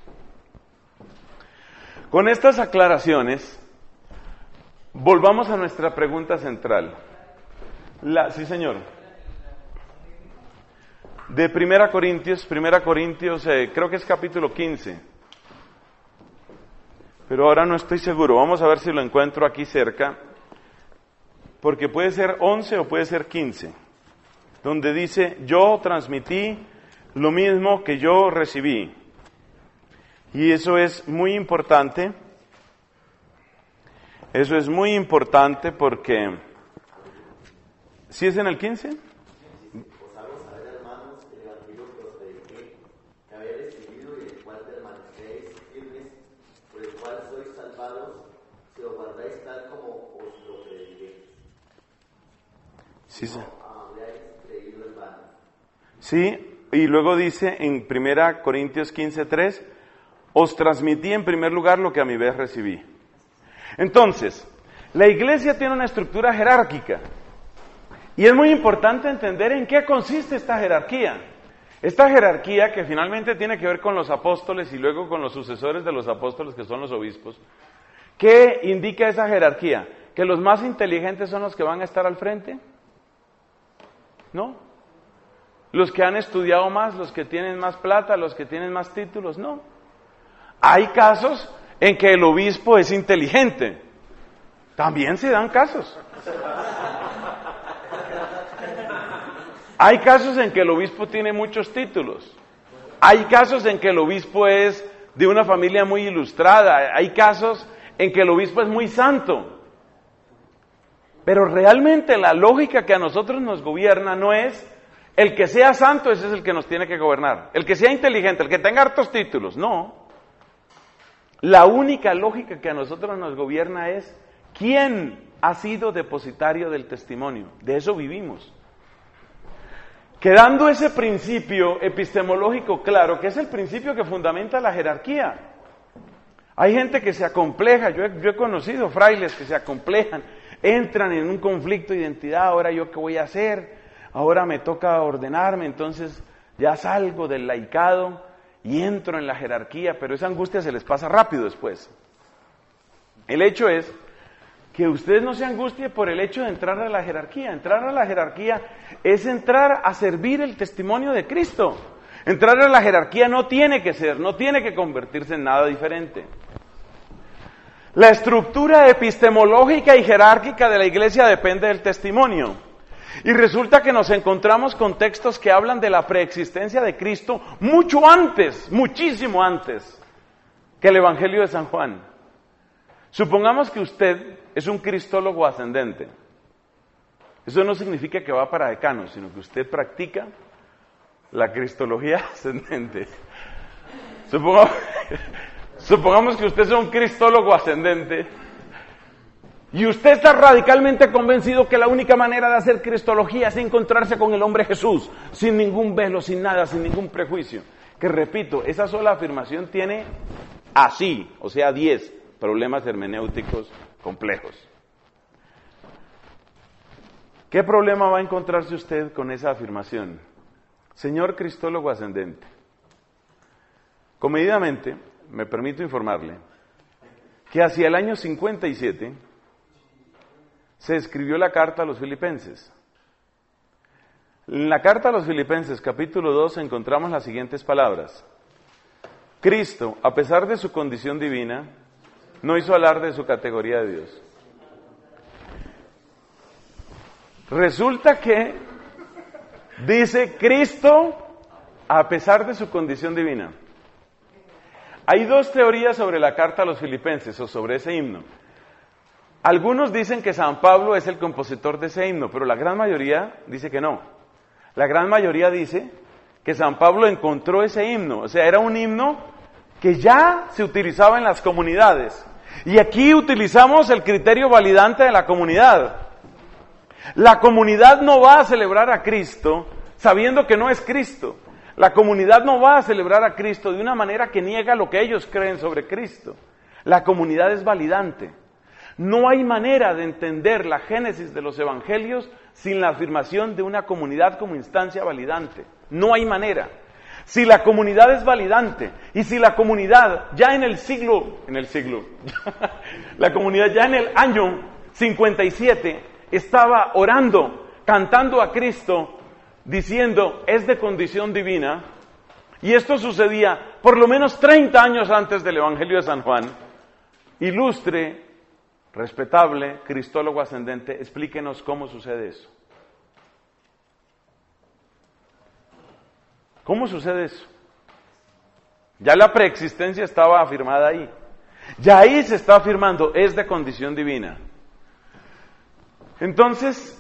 Con estas aclaraciones, volvamos a nuestra pregunta central. La, sí, señor. De Primera Corintios, Primera Corintios, eh, creo que es capítulo quince. Pero ahora no estoy seguro. Vamos a ver si lo encuentro aquí cerca. Porque puede ser once o puede ser quince. Donde dice, yo transmití lo mismo que yo recibí. Y eso es muy importante. Eso es muy importante porque... ¿Sí es en el quince? Os hago saber, hermanos, el evangelio que os prediqué, que habéis recibido y el cual permanecéis firmes, por el cual sois salvados, si lo guardáis tal como os lo prediqué. Sí, sí. No habéis creído en vano. Sí, y luego dice en Primera Corintios quince tres, os transmití en primer lugar lo que a mi vez recibí. Entonces, la iglesia tiene una estructura jerárquica. Y es muy importante entender en qué consiste esta jerarquía. Esta jerarquía que finalmente tiene que ver con los apóstoles y luego con los sucesores de los apóstoles que son los obispos. ¿Qué indica esa jerarquía? ¿Que los más inteligentes son los que van a estar al frente? No. ¿Los que han estudiado más, los que tienen más plata, los que tienen más títulos? No. Hay casos en que el obispo es inteligente. También se dan casos. Hay casos en que el obispo tiene muchos títulos. Hay casos en que el obispo es de una familia muy ilustrada. Hay casos en que el obispo es muy santo. Pero realmente la lógica que a nosotros nos gobierna no es el que sea santo, ese es el que nos tiene que gobernar. El que sea inteligente, el que tenga hartos títulos, no. La única lógica que a nosotros nos gobierna es quién ha sido depositario del testimonio. De eso vivimos. Quedando ese principio epistemológico claro, que es el principio que fundamenta la jerarquía. Hay gente que se acompleja, yo he, yo he conocido frailes que se acomplejan, entran en un conflicto de identidad, ahora yo qué voy a hacer, ahora me toca ordenarme, entonces ya salgo del laicado y entro en la jerarquía, pero esa angustia se les pasa rápido después. El hecho es que usted no se angustie por el hecho de entrar a la jerarquía. Entrar a la jerarquía es entrar a servir el testimonio de Cristo. Entrar a la jerarquía no tiene que ser, no tiene que convertirse en nada diferente. La estructura epistemológica y jerárquica de la iglesia depende del testimonio. Y resulta que nos encontramos con textos que hablan de la preexistencia de Cristo mucho antes, muchísimo antes que el Evangelio de San Juan. Supongamos que usted es un cristólogo ascendente. Eso no significa que va para decano, sino que usted practica la cristología ascendente. Supongamos, supongamos que usted es un cristólogo ascendente y usted está radicalmente convencido que la única manera de hacer cristología es encontrarse con el hombre Jesús, sin ningún velo, sin nada, sin ningún prejuicio. Que repito, esa sola afirmación tiene así, o sea, diez problemas hermenéuticos complejos. ¿Qué problema va a encontrarse usted con esa afirmación? Señor cristólogo ascendente, comedidamente me permito informarle que hacia el año cincuenta y siete se escribió la carta a los filipenses. En la carta a los filipenses, capítulo dos, encontramos las siguientes palabras. Cristo, a pesar de su condición divina, no hizo alarde de su categoría de Dios. Resulta que dice Cristo, a pesar de su condición divina. Hay dos teorías sobre la carta a los filipenses o sobre ese himno. Algunos dicen que San Pablo es el compositor de ese himno, pero la gran mayoría dice que no. La gran mayoría dice que San Pablo encontró ese himno, o sea, era un himno que ya se utilizaba en las comunidades. Y aquí utilizamos el criterio validante de la comunidad. La comunidad no va a celebrar a Cristo sabiendo que no es Cristo. La comunidad no va a celebrar a Cristo de una manera que niega lo que ellos creen sobre Cristo. La comunidad es validante. No hay manera de entender la génesis de los evangelios sin la afirmación de una comunidad como instancia validante. No hay manera. Si la comunidad es validante y si la comunidad ya en el siglo, en el siglo, la comunidad ya en el año cincuenta y siete estaba orando, cantando a Cristo, diciendo, es de condición divina, y esto sucedía por lo menos treinta años antes del Evangelio de San Juan, ilustre, respetable, cristólogo ascendente, explíquenos cómo sucede eso. ¿Cómo sucede eso? Ya la preexistencia estaba afirmada ahí. Ya ahí se está afirmando, es de condición divina. Entonces,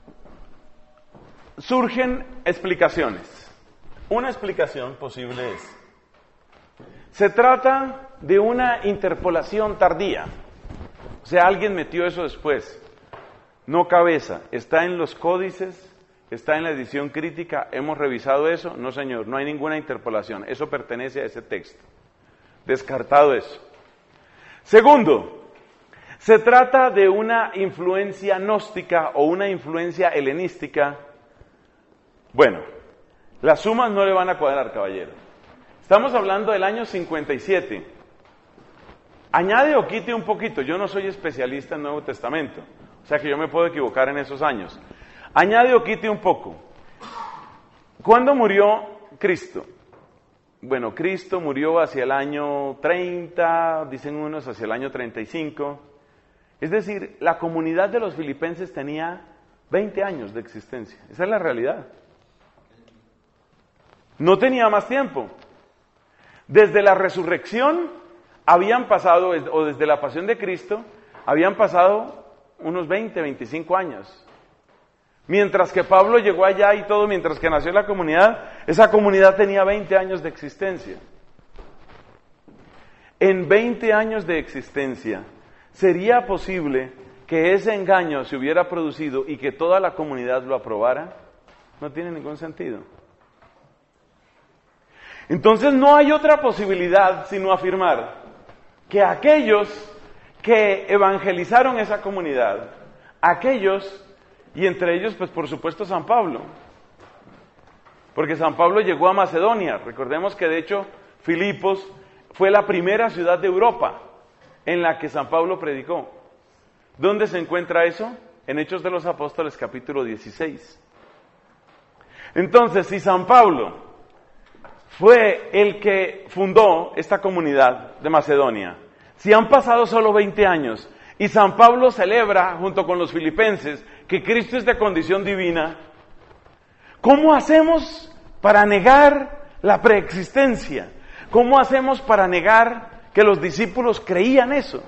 surgen explicaciones. Una explicación posible es, se trata de una interpolación tardía. O sea, alguien metió eso después. No cabeza, está en los códices, está en la edición crítica, hemos revisado eso. No, señor, no hay ninguna interpolación. Eso pertenece a ese texto. Descartado eso. Segundo, se trata de una influencia gnóstica o una influencia helenística. Bueno, las sumas no le van a cuadrar, caballero. Estamos hablando del año cincuenta y siete. Añade o quite un poquito. Yo no soy especialista en Nuevo Testamento, o sea que yo me puedo equivocar en esos años. Añade o quite un poco. ¿Cuándo murió Cristo? Bueno, Cristo murió hacia el año treinta, dicen unos hacia el año treinta y cinco. Es decir, la comunidad de los filipenses tenía veinte años de existencia. Esa es la realidad. No tenía más tiempo. Desde la resurrección habían pasado, o desde la pasión de Cristo, habían pasado unos veinte, veinticinco años. Mientras que Pablo llegó allá y todo, mientras que nació la comunidad, esa comunidad tenía veinte años de existencia. En veinte años de existencia, ¿sería posible que ese engaño se hubiera producido y que toda la comunidad lo aprobara? No tiene ningún sentido. Entonces no hay otra posibilidad sino afirmar que aquellos que evangelizaron esa comunidad, aquellos, y entre ellos pues por supuesto San Pablo, porque San Pablo llegó a Macedonia. Recordemos que de hecho Filipos fue la primera ciudad de Europa en la que San Pablo predicó. ¿Dónde se encuentra eso? En Hechos de los Apóstoles capítulo dieciséis. Entonces, si San Pablo fue el que fundó esta comunidad de Macedonia, si han pasado solo veinte años y San Pablo celebra junto con los filipenses que Cristo es de condición divina, ¿cómo hacemos para negar la preexistencia? ¿Cómo hacemos para negar que los discípulos creían eso?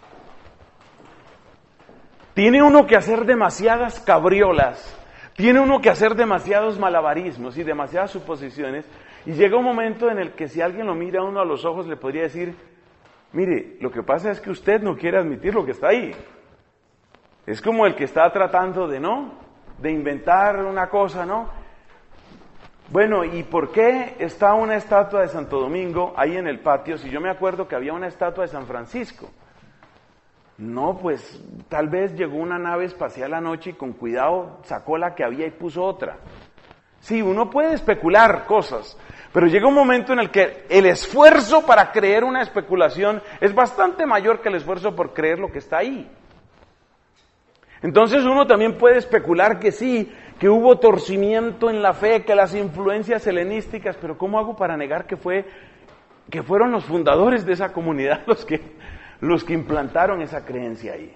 Tiene uno que hacer demasiadas cabriolas, tiene uno que hacer demasiados malabarismos y demasiadas suposiciones, y llega un momento en el que si alguien lo mira a uno a los ojos le podría decir, mire, lo que pasa es que usted no quiere admitir lo que está ahí. Es como el que está tratando de, ¿no?, de inventar una cosa, ¿no? Bueno, ¿y por qué está una estatua de Santo Domingo ahí en el patio si yo me acuerdo que había una estatua de San Francisco? No, pues tal vez llegó una nave espacial anoche y con cuidado sacó la que había y puso otra. Sí, uno puede especular cosas, pero llega un momento en el que el esfuerzo para creer una especulación es bastante mayor que el esfuerzo por creer lo que está ahí. Entonces uno también puede especular que sí, que hubo torcimiento en la fe, que las influencias helenísticas, pero ¿cómo hago para negar que fue, que fueron los fundadores de esa comunidad los que, los que implantaron esa creencia ahí?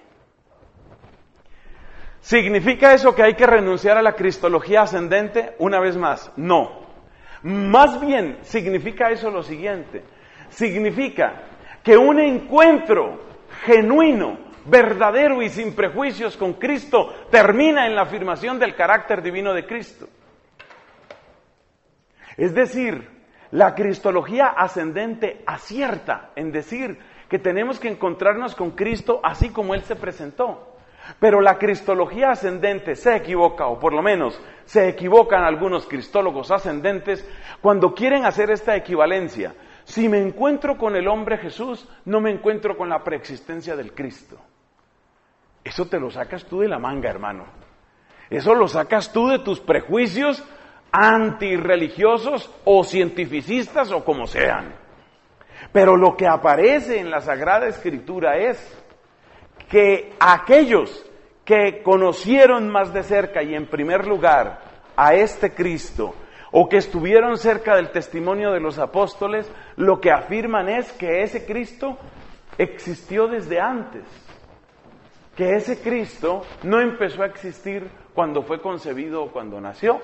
¿Significa eso que hay que renunciar a la cristología ascendente? Una vez más, no. Más bien, significa eso lo siguiente. Significa que un encuentro genuino, verdadero y sin prejuicios con Cristo termina en la afirmación del carácter divino de Cristo. Es decir, La cristología ascendente acierta en decir que tenemos que encontrarnos con Cristo así como Él se presentó. Pero la cristología ascendente se equivoca, o por lo menos se equivocan algunos cristólogos ascendentes cuando quieren hacer esta equivalencia. Si me encuentro con el hombre Jesús, no me encuentro con la preexistencia del Cristo. Eso te lo sacas tú de la manga, hermano. Eso lo sacas tú de tus prejuicios antirreligiosos o cientificistas o como sean. Pero lo que aparece en la Sagrada Escritura es que aquellos que conocieron más de cerca y en primer lugar a este Cristo, o que estuvieron cerca del testimonio de los apóstoles, lo que afirman es que ese Cristo existió desde antes, que ese Cristo no empezó a existir cuando fue concebido o cuando nació.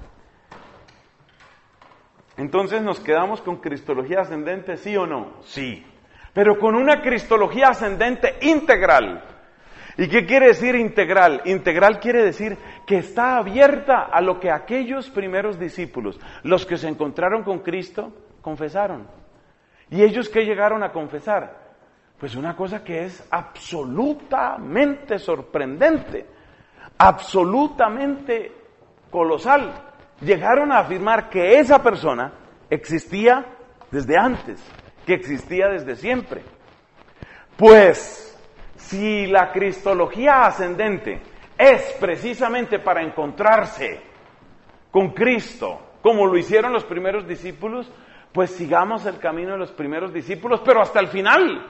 Entonces nos quedamos con cristología ascendente, ¿sí o no? Sí. Pero con una cristología ascendente integral. ¿Y qué quiere decir integral? Integral quiere decir que está abierta a lo que aquellos primeros discípulos, los que se encontraron con Cristo, confesaron. ¿Y ellos qué llegaron a confesar? Pues una cosa que es absolutamente sorprendente, absolutamente colosal. Llegaron a afirmar que esa persona existía desde antes, que existía desde siempre. Pues, si la cristología ascendente es precisamente para encontrarse con Cristo, como lo hicieron los primeros discípulos, pues sigamos el camino de los primeros discípulos, pero hasta el final.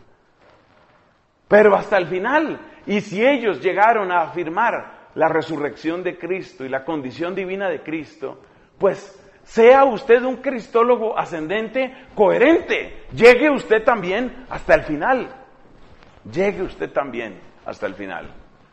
Pero hasta el final. Y si ellos llegaron a afirmar la resurrección de Cristo y la condición divina de Cristo, pues sea usted un cristólogo ascendente coherente. Llegue usted también hasta el final. Llegue usted también hasta el final.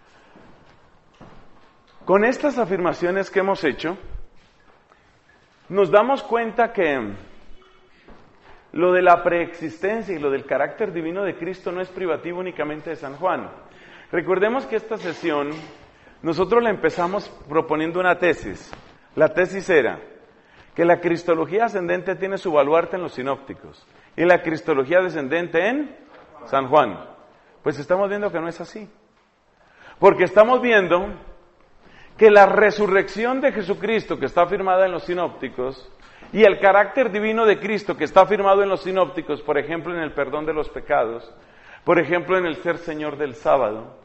Con estas afirmaciones que hemos hecho, nos damos cuenta que lo de la preexistencia y lo del carácter divino de Cristo no es privativo únicamente de San Juan. Recordemos que esta sesión nosotros la empezamos proponiendo una tesis. La tesis era que la cristología ascendente tiene su baluarte en los sinópticos y la cristología descendente en San Juan. Pues estamos viendo que no es así. Porque estamos viendo que la resurrección de Jesucristo que está afirmada en los sinópticos y el carácter divino de Cristo que está afirmado en los sinópticos, por ejemplo en el perdón de los pecados, por ejemplo en el ser Señor del sábado,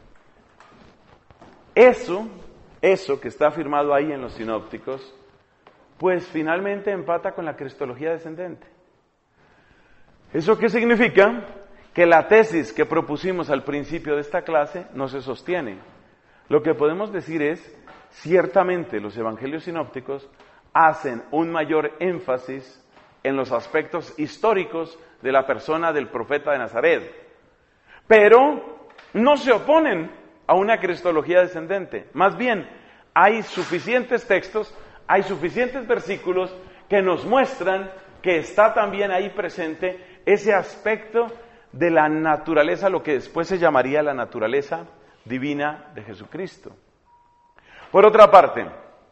eso, eso que está afirmado ahí en los sinópticos, pues finalmente empata con la cristología descendente. ¿Eso qué significa? Que la tesis que propusimos al principio de esta clase no se sostiene. Lo que podemos decir es, ciertamente los evangelios sinópticos hacen un mayor énfasis en los aspectos históricos de la persona del profeta de Nazaret, pero no se oponen a una cristología descendente. Más bien, hay suficientes textos, hay suficientes versículos que nos muestran que está también ahí presente ese aspecto de la naturaleza, lo que después se llamaría la naturaleza divina de Jesucristo. Por otra parte,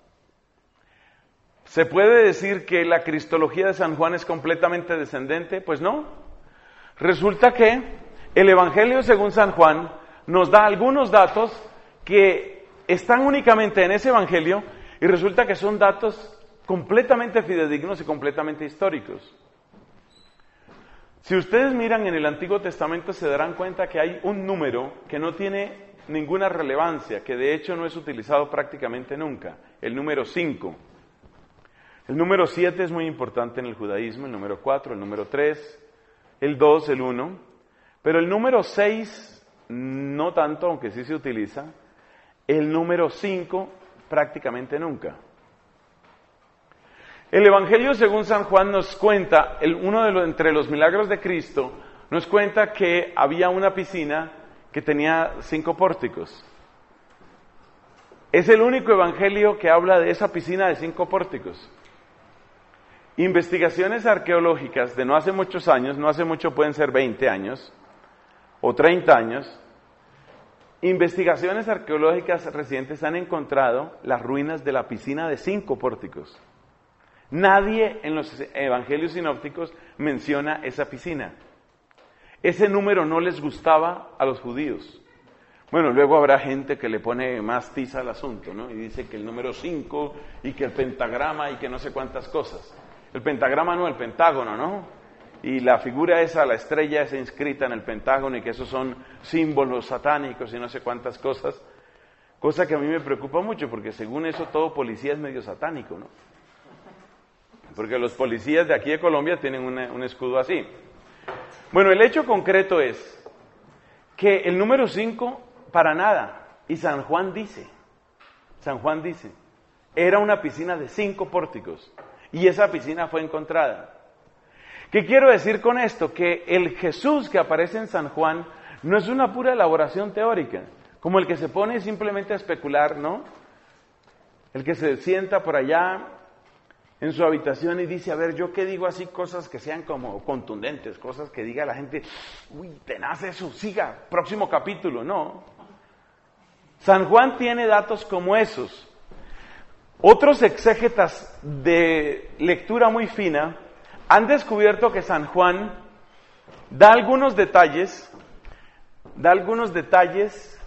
¿se puede decir que la cristología de San Juan es completamente descendente? Pues no. Resulta que el Evangelio según San Juan nos da algunos datos que están únicamente en ese Evangelio y resulta que son datos completamente fidedignos y completamente históricos. Si ustedes miran en el Antiguo Testamento se darán cuenta que hay un número que no tiene ninguna relevancia, que de hecho no es utilizado prácticamente nunca, el número cinco. El número siete es muy importante en el judaísmo, el número cuatro, el número tres, el dos, el uno, pero el número seis no tanto, aunque sí se utiliza, el número cinco prácticamente nunca. El Evangelio según San Juan nos cuenta, el, uno de los, entre los milagros de Cristo, nos cuenta que había una piscina que tenía cinco pórticos. Es el único evangelio que habla de esa piscina de cinco pórticos. Investigaciones arqueológicas de no hace muchos años, no hace mucho pueden ser veinte años o treinta años, investigaciones arqueológicas recientes han encontrado las ruinas de la piscina de cinco pórticos. Nadie en los evangelios sinópticos menciona esa piscina. Ese número no les gustaba a los judíos. Bueno, luego habrá gente que le pone más tiza al asunto, ¿no? Y dice que el número cinco y que el pentagrama y que no sé cuántas cosas. El pentagrama no, el pentágono, ¿no? Y la figura esa, la estrella esa inscrita en el pentágono y que esos son símbolos satánicos y no sé cuántas cosas. Cosa que a mí me preocupa mucho porque según eso todo policía es medio satánico, ¿no? Porque los policías de aquí de Colombia tienen una, un escudo así. Bueno, el hecho concreto es que el número cinco, para nada, y San Juan dice, San Juan dice, era una piscina de cinco pórticos, y esa piscina fue encontrada. ¿Qué quiero decir con esto? Que el Jesús que aparece en San Juan no es una pura elaboración teórica, como el que se pone simplemente a especular, ¿no? El que se sienta por allá en su habitación y dice, a ver, ¿yo qué digo así? Cosas que sean como contundentes, cosas que diga la gente, uy, tenaz eso, siga, próximo capítulo. No. San Juan tiene datos como esos. Otros exégetas de lectura muy fina han descubierto que San Juan da algunos detalles, da algunos detalles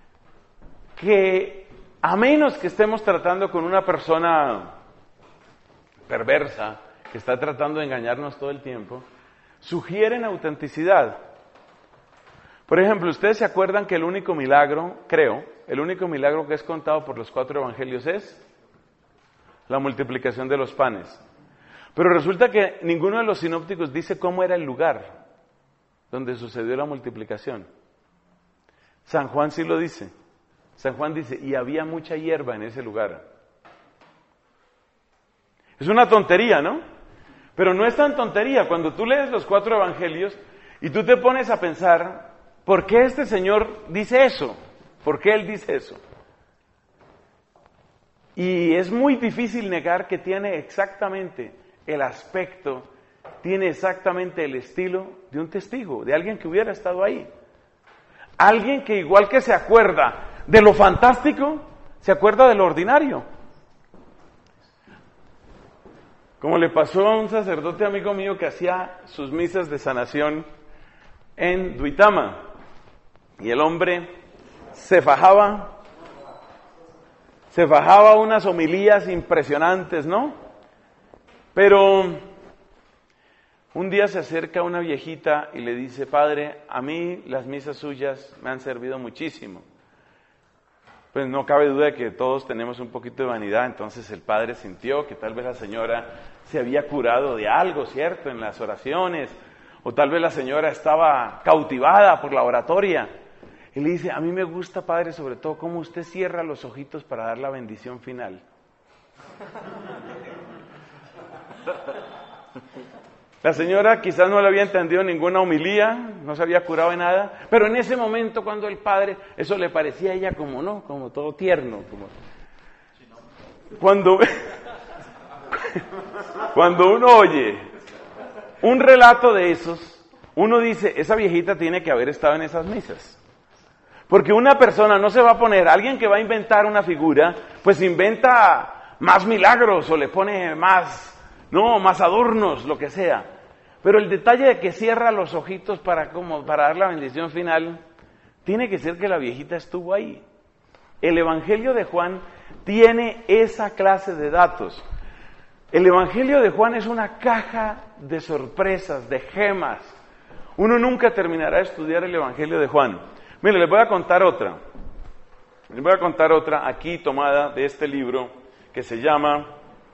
que, a menos que estemos tratando con una persona perversa, que está tratando de engañarnos todo el tiempo, sugieren autenticidad. Por ejemplo, ustedes se acuerdan que el único milagro, creo, el único milagro que es contado por los cuatro evangelios es la multiplicación de los panes. Pero resulta que ninguno de los sinópticos dice cómo era el lugar donde sucedió la multiplicación. San Juan sí lo dice. San Juan dice, y había mucha hierba en ese lugar. Es una tontería, ¿no? Pero no es tan tontería. Cuando tú lees los cuatro evangelios y tú te pones a pensar, ¿por qué este señor dice eso? ¿Por qué él dice eso? Y es muy difícil negar que tiene exactamente el aspecto, tiene exactamente el estilo de un testigo, de alguien que hubiera estado ahí. Alguien que igual que se acuerda de lo fantástico, se acuerda de lo ordinario. Como le pasó a un sacerdote amigo mío que hacía sus misas de sanación en Duitama. Y el hombre se fajaba, se fajaba unas homilías impresionantes, ¿no? Pero un día se acerca una viejita y le dice, padre, a mí las misas suyas me han servido muchísimo. Pues no cabe duda de que todos tenemos un poquito de vanidad, entonces el padre sintió que tal vez la señora se había curado de algo, ¿cierto?, en las oraciones, o tal vez la señora estaba cautivada por la oratoria. Y le dice, a mí me gusta, padre, sobre todo cómo usted cierra los ojitos para dar la bendición final. La señora quizás no le había entendido ninguna homilía, no se había curado de nada, pero en ese momento cuando el padre, eso le parecía a ella como, ¿no?, como todo tierno. Como... Cuando, cuando uno oye un relato de esos, uno dice, esa viejita tiene que haber estado en esas misas. Porque una persona no se va a poner, alguien que va a inventar una figura, pues inventa más milagros o le pone más... No, más adornos, lo que sea. Pero el detalle de que cierra los ojitos para, como, para dar la bendición final, tiene que ser que la viejita estuvo ahí. El Evangelio de Juan tiene esa clase de datos. El Evangelio de Juan es una caja de sorpresas, de gemas. Uno nunca terminará de estudiar el Evangelio de Juan. Mire, les voy a contar otra. Les voy a contar otra aquí tomada de este libro que se llama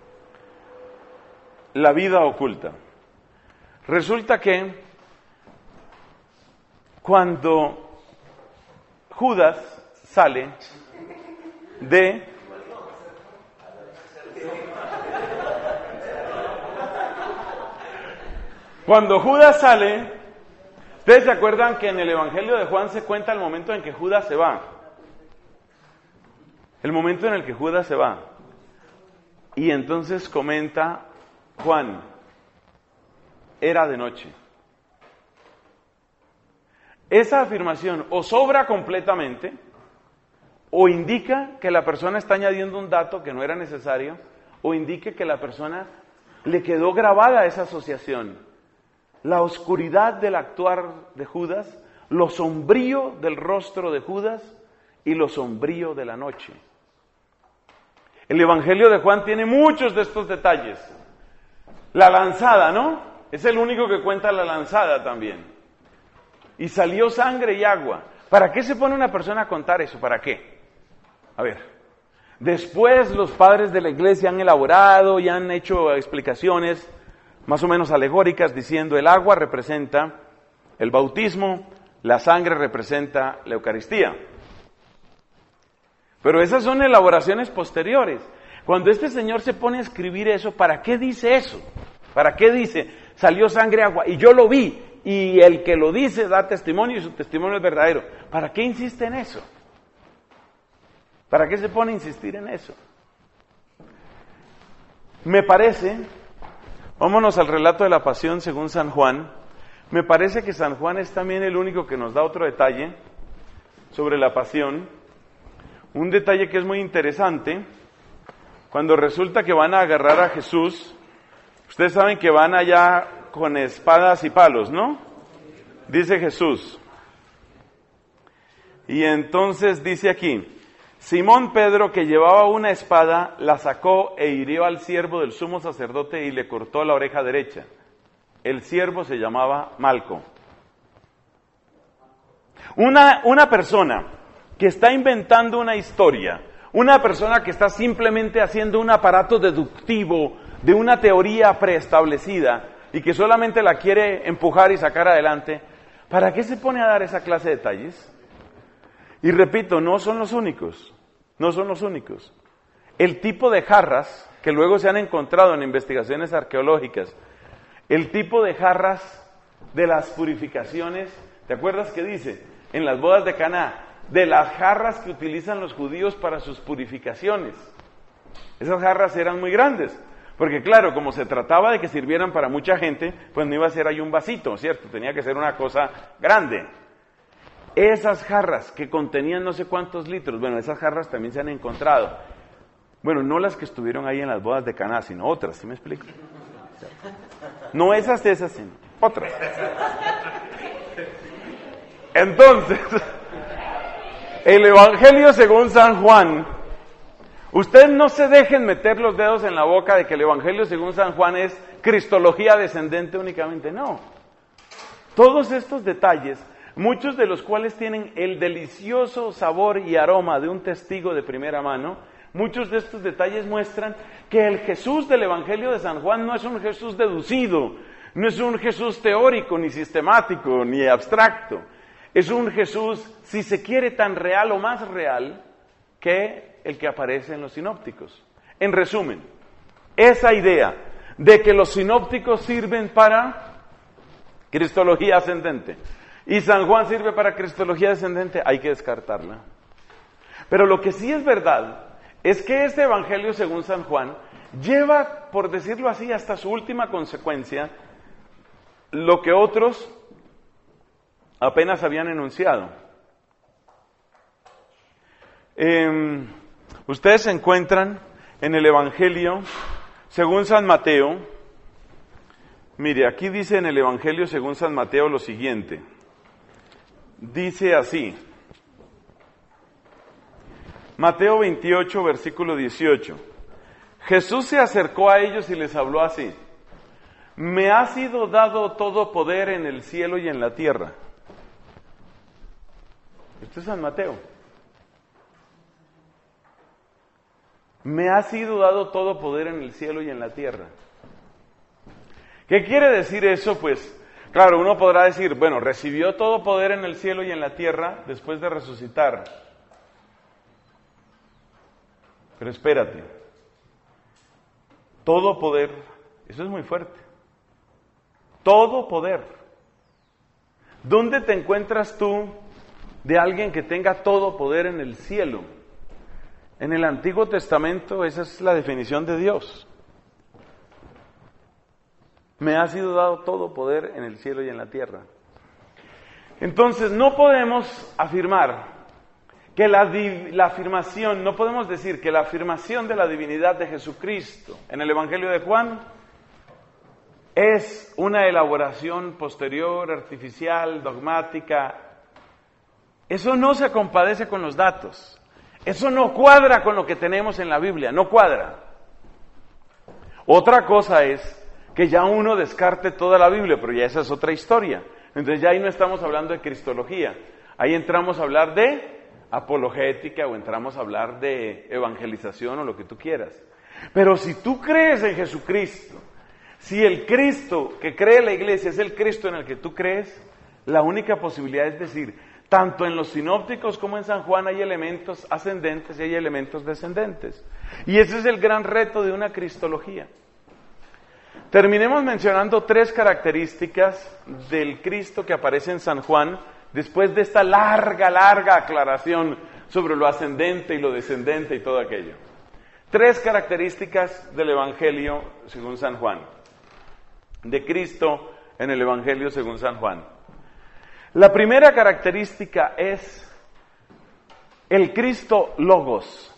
La vida oculta. Resulta que cuando Judas sale de cuando Judas sale, ustedes se acuerdan que en el Evangelio de Juan se cuenta el momento en que Judas se va. El momento en el que Judas se va. Y entonces comenta Juan, era de noche. Esa afirmación o sobra completamente, o indica que la persona está añadiendo un dato que no era necesario, o indica que la persona le quedó grabada esa asociación. La oscuridad del actuar de Judas, lo sombrío del rostro de Judas y lo sombrío de la noche. El Evangelio de Juan tiene muchos de estos detalles. La lanzada, ¿no? Es el único que cuenta la lanzada también. Y salió sangre y agua. ¿Para qué se pone una persona a contar eso? ¿Para qué? A ver. Después los padres de la iglesia han elaborado y han hecho explicaciones más o menos alegóricas diciendo el agua representa el bautismo, la sangre representa la Eucaristía. Pero esas son elaboraciones posteriores. Cuando este señor se pone a escribir eso, ¿para qué dice eso? ¿Para qué dice, salió sangre y agua? Y yo lo vi, y el que lo dice da testimonio y su testimonio es verdadero. ¿Para qué insiste en eso? ¿Para qué se pone a insistir en eso? Me parece, vámonos al relato de la pasión según San Juan, me parece que San Juan es también el único que nos da otro detalle sobre la pasión. Un detalle que es muy interesante, cuando resulta que van a agarrar a Jesús, ustedes saben que van allá con espadas y palos, ¿no? Dice Jesús. Y entonces dice aquí, Simón Pedro, que llevaba una espada, la sacó e hirió al siervo del sumo sacerdote y le cortó la oreja derecha. El siervo se llamaba Malco. Una, una persona que está inventando una historia, una persona que está simplemente haciendo un aparato deductivo de una teoría preestablecida y que solamente la quiere empujar y sacar adelante, ¿para qué se pone a dar esa clase de detalles? Y repito, no son los únicos, no son los únicos. El tipo de jarras que luego se han encontrado en investigaciones arqueológicas, el tipo de jarras de las purificaciones, ¿te acuerdas que dice? En las bodas de Caná, de las jarras que utilizan los judíos para sus purificaciones. Esas jarras eran muy grandes, porque claro, como se trataba de que sirvieran para mucha gente, pues no iba a ser ahí un vasito, ¿cierto? Tenía que ser una cosa grande. Esas jarras que contenían no sé cuántos litros, bueno, esas jarras también se han encontrado. Bueno, no las que estuvieron ahí en las bodas de Caná, sino otras, ¿sí me explico? No esas, esas, sino otras. Entonces, el Evangelio según San Juan, ustedes no se dejen meter los dedos en la boca de que el Evangelio según San Juan es cristología descendente únicamente, no. Todos estos detalles, muchos de los cuales tienen el delicioso sabor y aroma de un testigo de primera mano, muchos de estos detalles muestran que el Jesús del Evangelio de San Juan no es un Jesús deducido, no es un Jesús teórico, ni sistemático, ni abstracto. Es un Jesús, si se quiere, tan real o más real que el que aparece en los sinópticos. En resumen, esa idea de que los sinópticos sirven para cristología ascendente y San Juan sirve para cristología descendente, hay que descartarla. Pero lo que sí es verdad es que este Evangelio según San Juan lleva, por decirlo así, hasta su última consecuencia, lo que otros apenas habían enunciado. Eh, ustedes se encuentran en el Evangelio según San Mateo. Mire, aquí dice en el Evangelio según San Mateo lo siguiente. Dice así. Mateo veintiocho, versículo dieciocho. Jesús se acercó a ellos y les habló así. Me ha sido dado todo poder en el cielo y en la tierra. Esto es San Mateo. Me ha sido dado todo poder en el cielo y en la tierra. ¿Qué quiere decir eso? Pues, claro, uno podrá decir, bueno, recibió todo poder en el cielo y en la tierra después de resucitar. Pero espérate. Todo poder, eso es muy fuerte. Todo poder. ¿Dónde te encuentras tú de alguien que tenga todo poder en el cielo? En el Antiguo Testamento esa es la definición de Dios. Me ha sido dado todo poder en el cielo y en la tierra. Entonces no podemos afirmar que la, la afirmación, no podemos decir que la afirmación de la divinidad de Jesucristo en el Evangelio de Juan es una elaboración posterior, artificial, dogmática. Eso no se compadece con los datos. Eso no cuadra con lo que tenemos en la Biblia, no cuadra. Otra cosa es que ya uno descarte toda la Biblia, pero ya esa es otra historia. Entonces ya ahí no estamos hablando de cristología. Ahí entramos a hablar de apologética o entramos a hablar de evangelización o lo que tú quieras. Pero si tú crees en Jesucristo, si el Cristo que cree la iglesia es el Cristo en el que tú crees, la única posibilidad es decir, tanto en los sinópticos como en San Juan hay elementos ascendentes y hay elementos descendentes. Y ese es el gran reto de una cristología. Terminemos mencionando tres características del Cristo que aparece en San Juan, después de esta larga, larga aclaración sobre lo ascendente y lo descendente y todo aquello. Tres características del Evangelio según San Juan, de Cristo en el Evangelio según San Juan. La primera característica es el Cristo Logos.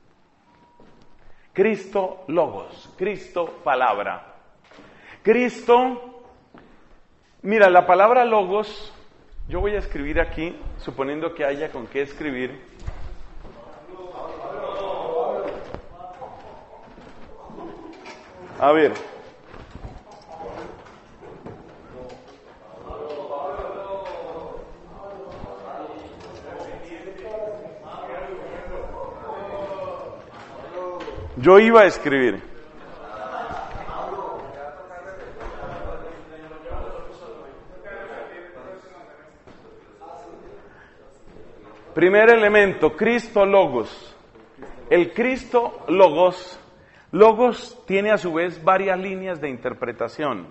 Cristo Logos, Cristo palabra. Cristo, mira, la palabra Logos, yo voy a escribir aquí, suponiendo que haya con qué escribir. A ver. Yo iba a escribir. Primer elemento, Cristo Logos. El Cristo Logos, Logos tiene a su vez varias líneas de interpretación.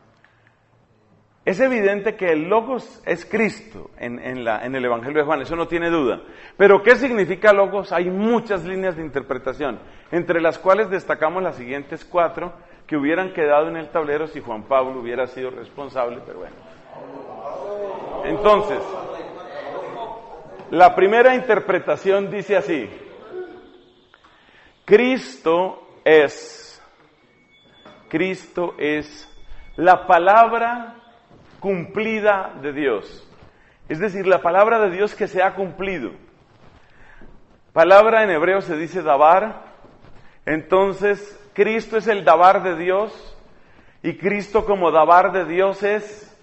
Es evidente que el Logos es Cristo en, en, la, en el Evangelio de Juan, eso no tiene duda. Pero ¿qué significa Logos? Hay muchas líneas de interpretación, entre las cuales destacamos las siguientes cuatro que hubieran quedado en el tablero si Juan Pablo hubiera sido responsable, pero bueno. Entonces, la primera interpretación dice así: Cristo es, Cristo es la palabra cumplida de Dios. Es decir, la palabra de Dios que se ha cumplido. Palabra en hebreo se dice dabar. Entonces, Cristo es el dabar de Dios. Y Cristo como dabar de Dios es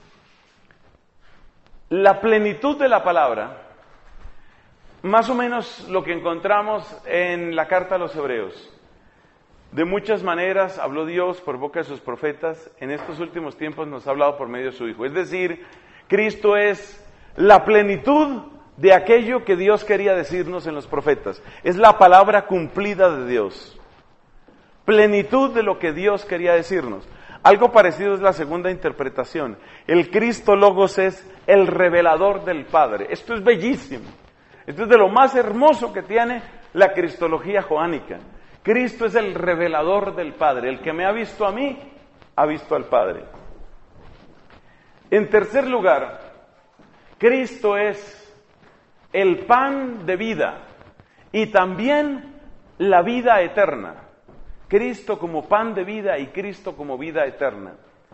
la plenitud de la palabra. Más o menos lo que encontramos en la carta a los Hebreos. De muchas maneras habló Dios por boca de sus profetas, en estos últimos tiempos nos ha hablado por medio de su Hijo. Es decir, Cristo es la plenitud de aquello que Dios quería decirnos en los profetas. Es la palabra cumplida de Dios. Plenitud de lo que Dios quería decirnos. Algo parecido es la segunda interpretación. El Cristo Logos es el revelador del Padre. Esto es bellísimo. Esto es de lo más hermoso que tiene la cristología joánica. Cristo es el revelador del Padre. El que me ha visto a mí, ha visto al Padre. En tercer lugar, Cristo es el pan de vida y también la vida eterna. Cristo como pan de vida y Cristo como vida eterna.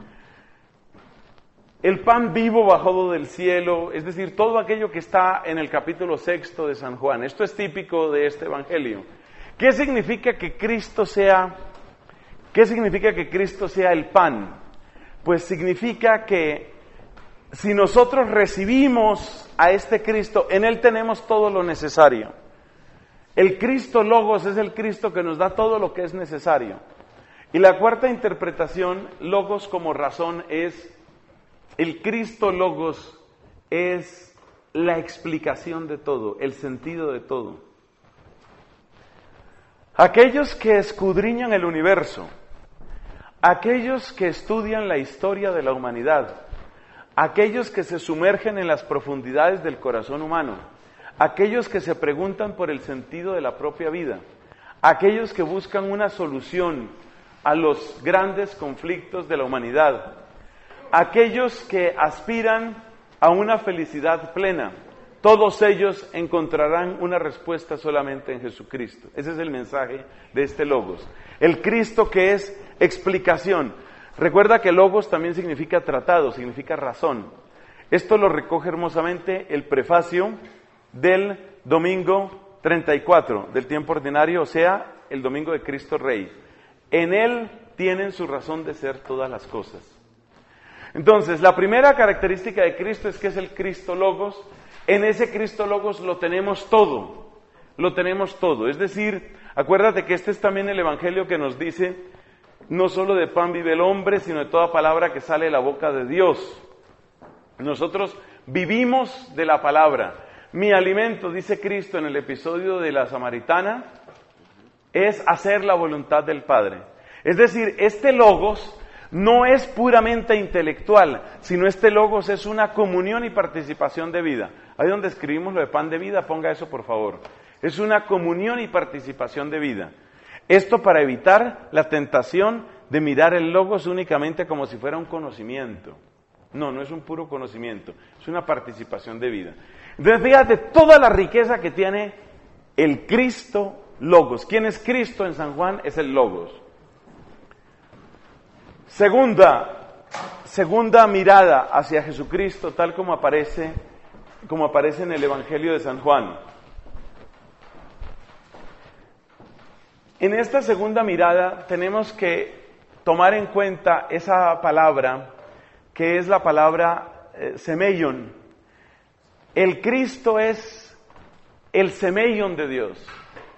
El pan vivo bajado del cielo, es decir, todo aquello que está en el capítulo sexto de San Juan. Esto es típico de este evangelio. ¿Qué significa que Cristo sea, qué significa que Cristo sea el pan? Pues significa que si nosotros recibimos a este Cristo, en Él tenemos todo lo necesario. El Cristo Logos es el Cristo que nos da todo lo que es necesario. Y la cuarta interpretación, Logos como razón, es el Cristo Logos es la explicación de todo, el sentido de todo. Aquellos que escudriñan el universo, aquellos que estudian la historia de la humanidad, aquellos que se sumergen en las profundidades del corazón humano, aquellos que se preguntan por el sentido de la propia vida, aquellos que buscan una solución a los grandes conflictos de la humanidad, aquellos que aspiran a una felicidad plena, todos ellos encontrarán una respuesta solamente en Jesucristo. Ese es el mensaje de este Logos. El Cristo que es explicación. Recuerda que logos también significa tratado, significa razón. Esto lo recoge hermosamente el prefacio del domingo treinta y cuatro del tiempo ordinario, o sea, el domingo de Cristo Rey. En Él tienen su razón de ser todas las cosas. Entonces, la primera característica de Cristo es que es el Cristo Logos. En ese Cristo Logos lo tenemos todo, lo tenemos todo. Es decir, acuérdate que este es también el Evangelio que nos dice, no solo de pan vive el hombre, sino de toda palabra que sale de la boca de Dios. Nosotros vivimos de la palabra. Mi alimento, dice Cristo en el episodio de la Samaritana, es hacer la voluntad del Padre. Es decir, este Logos no es puramente intelectual, sino este Logos es una comunión y participación de vida. Ahí donde escribimos lo de pan de vida, ponga eso por favor. Es una comunión y participación de vida. Esto para evitar la tentación de mirar el Logos únicamente como si fuera un conocimiento. No, no es un puro conocimiento, es una participación de vida. Entonces fíjate toda la riqueza que tiene el Cristo Logos. ¿Quién es Cristo en San Juan? Es el Logos. Segunda, segunda mirada hacia Jesucristo, tal como aparece, como aparece en el Evangelio de San Juan. En esta segunda mirada tenemos que tomar en cuenta esa palabra, que es la palabra eh, semeion. El Cristo es el semeion de Dios.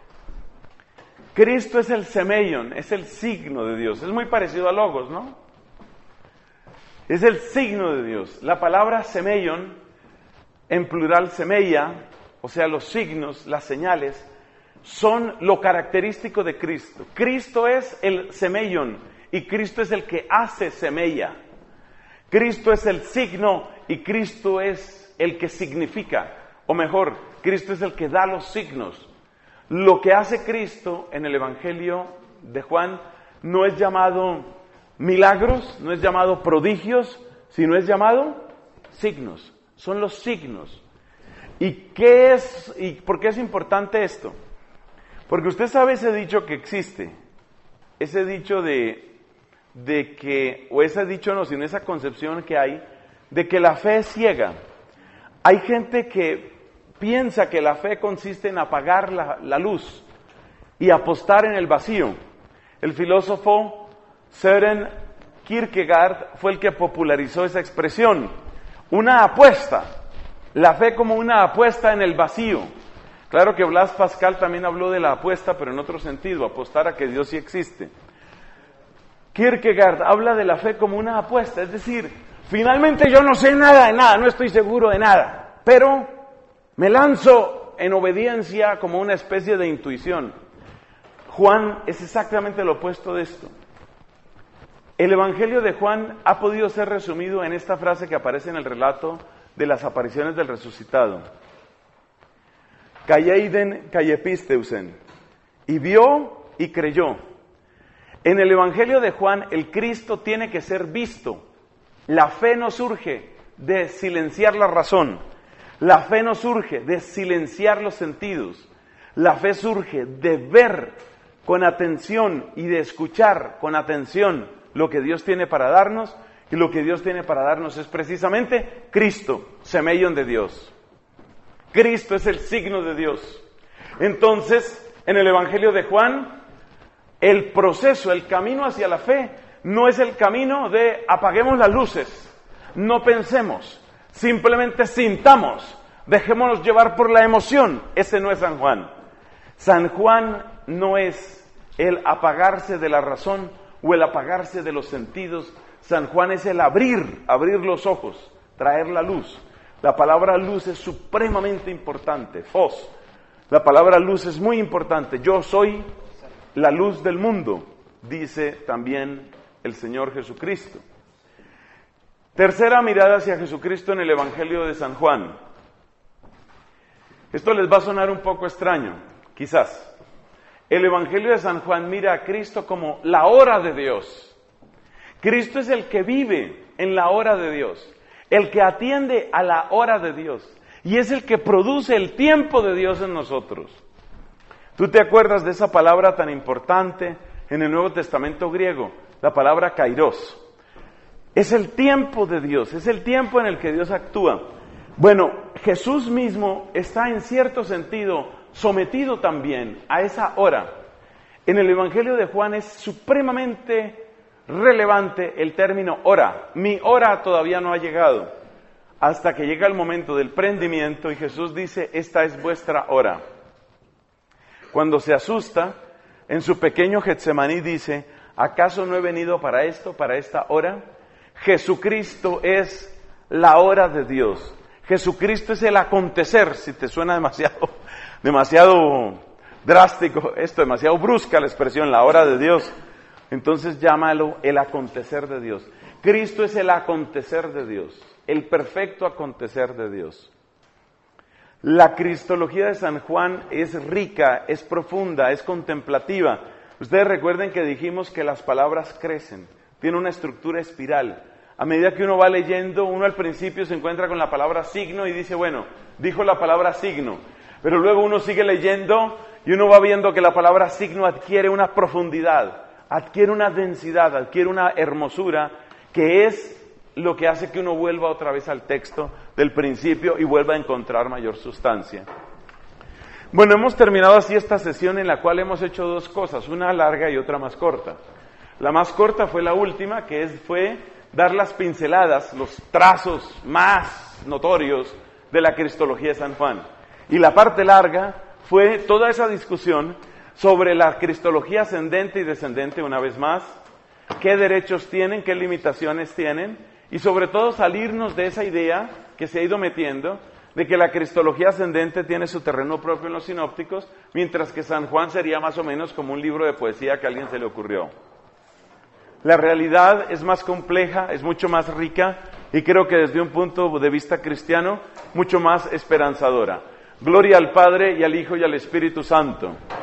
Cristo es el semeion, es el signo de Dios. Es muy parecido a Logos, ¿no? Es el signo de Dios. La palabra semeion, en plural semeia, o sea, los signos, las señales, son lo característico de Cristo. Cristo es el semeion y Cristo es el que hace semeia. Cristo es el signo y Cristo es el que significa, o mejor, Cristo es el que da los signos. Lo que hace Cristo en el Evangelio de Juan no es llamado milagros, no es llamado prodigios, sino es llamado signos. Son los signos. ¿Y qué es, y por qué es importante esto? Porque usted sabe ese dicho que existe, ese dicho de, de que, o ese dicho no, sino esa concepción que hay, de que la fe es ciega. Hay gente que piensa que la fe consiste en apagar la, la luz y apostar en el vacío. El filósofo Søren Kierkegaard fue el que popularizó esa expresión. Una apuesta, la fe como una apuesta en el vacío. Claro que Blas Pascal también habló de la apuesta, pero en otro sentido, apostar a que Dios sí existe. Kierkegaard habla de la fe como una apuesta, es decir, finalmente yo no sé nada de nada, no estoy seguro de nada, pero me lanzo en obediencia como una especie de intuición. Juan es exactamente lo opuesto de esto. El Evangelio de Juan ha podido ser resumido en esta frase que aparece en el relato de las apariciones del resucitado. Cayeiden cayepisteusen, y vio y creyó. En el Evangelio de Juan, el Cristo tiene que ser visto. La fe no surge de silenciar la razón. La fe no surge de silenciar los sentidos. La fe surge de ver con atención y de escuchar con atención lo que Dios tiene para darnos, y lo que Dios tiene para darnos es precisamente Cristo, semeion de Dios. Cristo es el signo de Dios. Entonces, en el Evangelio de Juan, el proceso, el camino hacia la fe, no es el camino de apaguemos las luces, no pensemos, simplemente sintamos, dejémonos llevar por la emoción. Ese no es San Juan. San Juan no es el apagarse de la razón o el apagarse de los sentidos. San Juan es el abrir, abrir los ojos, traer la luz. La palabra luz es supremamente importante, fos. La palabra luz es muy importante. Yo soy la luz del mundo, dice también el Señor Jesucristo. Tercera mirada hacia Jesucristo en el Evangelio de San Juan. Esto les va a sonar un poco extraño, quizás. El Evangelio de San Juan mira a Cristo como la hora de Dios. Cristo es el que vive en la hora de Dios, el que atiende a la hora de Dios, y es el que produce el tiempo de Dios en nosotros. ¿Tú te acuerdas de esa palabra tan importante en el Nuevo Testamento griego? La palabra kairos. Es el tiempo de Dios, es el tiempo en el que Dios actúa. Bueno, Jesús mismo está en cierto sentido sometido también a esa hora. En el Evangelio de Juan es supremamente relevante el término hora. Mi hora todavía no ha llegado, hasta que llega el momento del prendimiento y Jesús dice, esta es vuestra hora. Cuando se asusta, en su pequeño Getsemaní dice, ¿acaso no he venido para esto, para esta hora? Jesucristo es la hora de Dios. Jesucristo es el acontecer, si te suena demasiado, demasiado drástico esto, demasiado brusca la expresión, la hora de Dios. Entonces llámalo el acontecer de Dios. Cristo es el acontecer de Dios, el perfecto acontecer de Dios. La cristología de San Juan es rica, es profunda, es contemplativa. Ustedes recuerden que dijimos que las palabras crecen, tiene una estructura espiral. A medida que uno va leyendo, uno al principio se encuentra con la palabra signo y dice, bueno, dijo la palabra signo. Pero luego uno sigue leyendo y uno va viendo que la palabra signo adquiere una profundidad, adquiere una densidad, adquiere una hermosura, que es lo que hace que uno vuelva otra vez al texto del principio y vuelva a encontrar mayor sustancia. Bueno, hemos terminado así esta sesión en la cual hemos hecho dos cosas, una larga y otra más corta. La más corta fue la última, que es, fue dar las pinceladas, los trazos más notorios de la cristología de San Juan. Y la parte larga fue toda esa discusión sobre la cristología ascendente y descendente una vez más, qué derechos tienen, qué limitaciones tienen, y sobre todo salirnos de esa idea que se ha ido metiendo de que la cristología ascendente tiene su terreno propio en los sinópticos, mientras que San Juan sería más o menos como un libro de poesía que a alguien se le ocurrió. La realidad es más compleja, es mucho más rica y creo que desde un punto de vista cristiano, mucho más esperanzadora. Gloria al Padre y al Hijo y al Espíritu Santo.